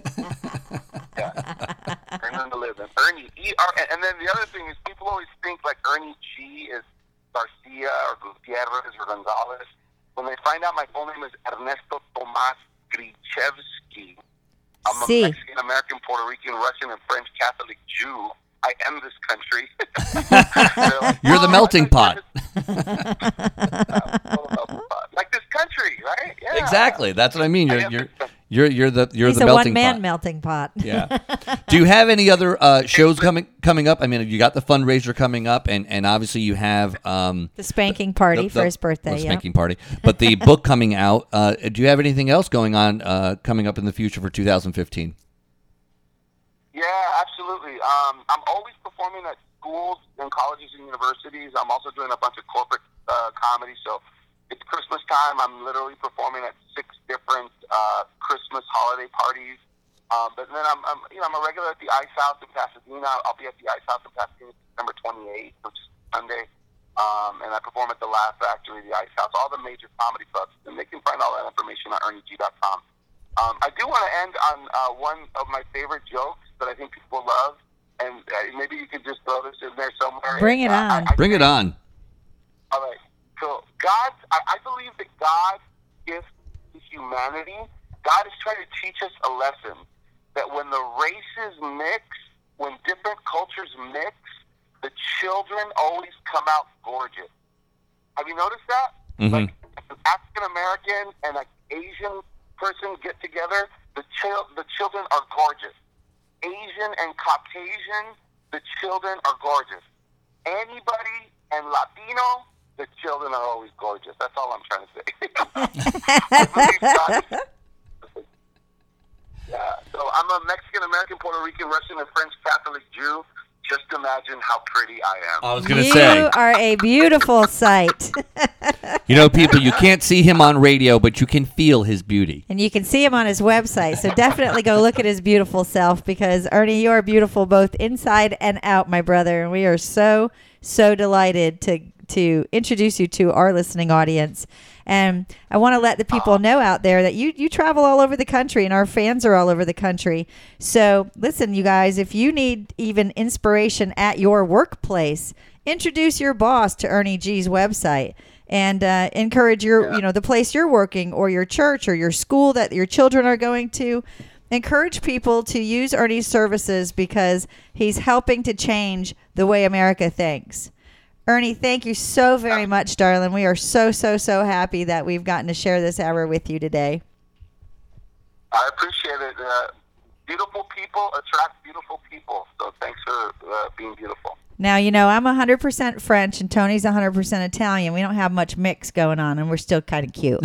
Yeah, earning a living. Ernie. E R N. And then the other thing is, people always think like Ernie G is Garcia or Gutierrez or Gonzalez. When they find out my full name is Ernesto Tomas Grichevsky, I'm a See. Mexican, American, Puerto Rican, Russian, and French Catholic Jew. I am this country. Like, You're the oh, melting pot. Like this country, right? Yeah. Exactly. That's what I mean. You're you're you're you're the you're He's the a melting one-man pot. melting pot. Yeah. Do you have any other uh, shows coming coming up? I mean, you got the fundraiser coming up, and, and obviously you have um, The spanking party the- for the- his birthday. the Yeah. spanking party. But the book coming out. Uh, do you have anything else going on uh, coming up in the future for two thousand fifteen? Yeah, absolutely. Um, I'm always performing at schools and colleges and universities. I'm also doing a bunch of corporate uh, comedy. So it's Christmas time. I'm literally performing at six different uh, Christmas holiday parties. Um, but then I'm, I'm, you know, I'm a regular at the Ice House in Pasadena. I'll be at the Ice House in Pasadena December twenty-eighth, which is Sunday. Um, and I perform at the Laugh Factory, the Ice House, all the major comedy clubs. And they can find all that information on ernie g dot com. Um, I do want to end on uh, one of my favorite jokes that I think people love, and uh, maybe you could just throw this in there somewhere. Bring it Uh, on. I, I Bring it on. All right. So God, I, I believe that God gives to humanity. God is trying to teach us a lesson that when the races mix, when different cultures mix, the children always come out gorgeous. Have you noticed that? Mhm. Like an African American and an Asian person get together, the chil- the children are gorgeous. Asian and Caucasian, the children are gorgeous. Anybody and Latino, the children are always gorgeous. That's all I'm trying to say. I believe God is- yeah. So I'm a Mexican, American, Puerto Rican, Russian, and French Catholic Jew. Just imagine how pretty I am. I was gonna You say. are a beautiful sight. You know, people, you can't see him on radio, but you can feel his beauty. And you can see him on his website. So definitely go look at his beautiful self, because Ernie, you are beautiful both inside and out, my brother. And we are so, so delighted to to introduce you to our listening audience. And I want to let the people know out there that you, you travel all over the country, and our fans are all over the country. So listen, you guys, if you need even inspiration at your workplace, introduce your boss to Ernie G's website. And uh, encourage your, you know, the place you're working, or your church, or your school that your children are going to. Encourage people to use Ernie's services, because he's helping to change the way America thinks. Ernie, thank you so very much, darling. We are so, so, so happy that we've gotten to share this hour with you today. I appreciate it. Uh, beautiful people attract beautiful people. So thanks for uh, being beautiful. Now, you know, I'm one hundred percent French and Tony's one hundred percent Italian. We don't have much mix going on, and we're still kind of cute.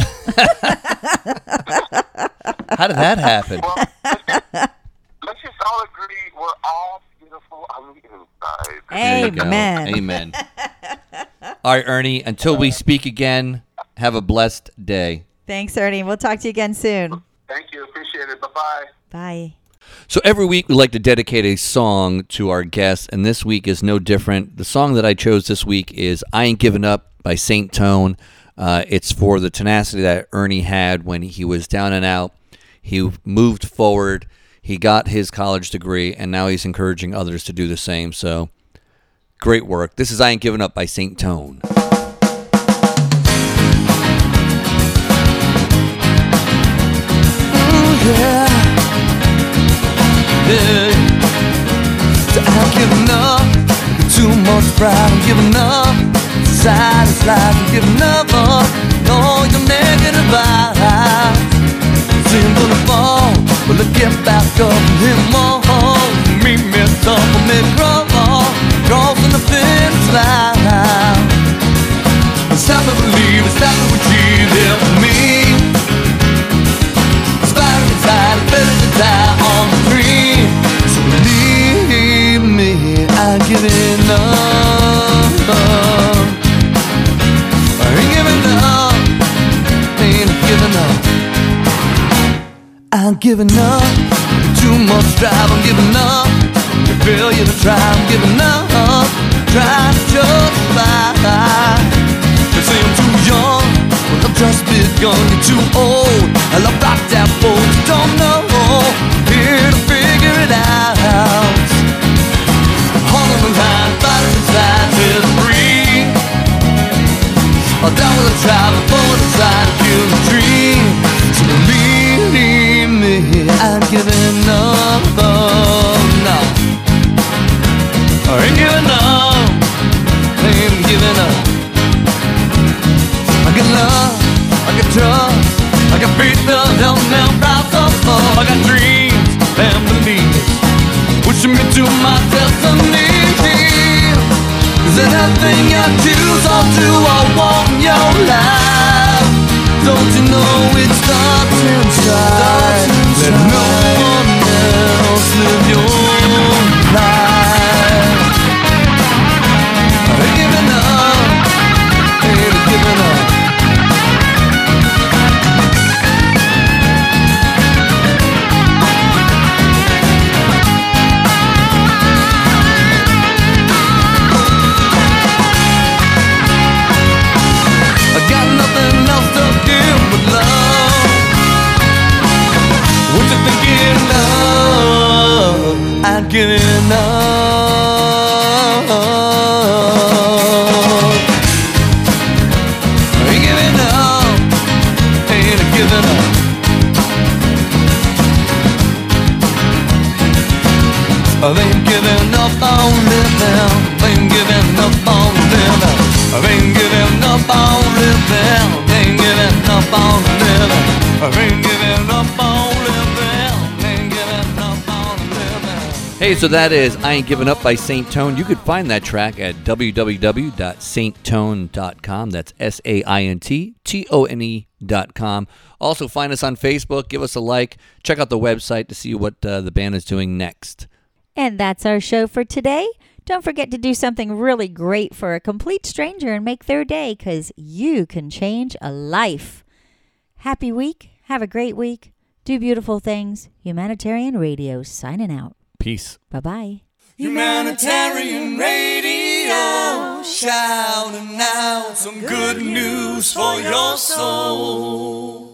How did that happen? Well, let's just, let's just all agree we're all beautiful on the inside. There you go. Amen. Amen. All right, Ernie, until we speak again, have a blessed day. Thanks, Ernie. We'll talk to you again soon. Thank you. Appreciate it. Bye-bye. Bye. So every week we like to dedicate a song to our guests, and this week is no different. The song that I chose this week is I Ain't Giving Up by Saint Tone. Uh, it's for the tenacity that Ernie had when he was down and out. He moved forward. He got his college degree, and now he's encouraging others to do the same. So great work. This is I Ain't Giving Up by Saint Tone. Yeah. Yeah. So I'm giving up. Too much pride. I'm giving up. Society's life. I'm giving up. No, you're negative vibes. See I'm gonna fall, but I get back up and hit 'em all. Me mess up, I may crawl, crossing the finish line. It's time to believe. It's time to achieve. There for me. It's better to die on the dream. So believe me, I'm giving up. I ain't giving up. Ain't giving up. I'm giving up. Too much drive, I'm giving up. The failure to try, I'm giving up. Trying to justify. They say I'm too young. Well, I've just begun, you're too old. I love rock that boat, you don't know. Here to figure it out. All on the line, fighting inside, says free. I'll down with a drive, I'm going inside to kill the dream. So believe me, I'm giving up. No, I ain't giving up. I ain't giving up. I got love, I got trust, I got faith, love, help, now, rise up, love. I got dreams and beliefs, pushing me to my destiny. Is it everything I choose or do I want in your life? Don't you know it starts inside? Let no one else live your life. I ain't giving up, ain't giving up. I'm giving up. I ain't giving up. Ain't giving up. I ain't giving up on living. I ain't giving up on living. I ain't giving up on living. I ain't giving up on living. I ain't giving up on living. Ain't giving up on living. Hey, so that is I Ain't Giving Up by Saint Tone. You could find that track at w w w dot saint tone dot com. That's S A I N T T O N E dot com. Also, find us on Facebook. Give us a like. Check out the website to see what uh, the band is doing next. And that's our show for today. Don't forget to do something really great for a complete stranger and make their day, because you can change a life. Happy week. Have a great week. Do beautiful things. Humanitarian Radio signing out. Peace. Bye-bye. Humanitarian Radio, shouting out some good news for your soul.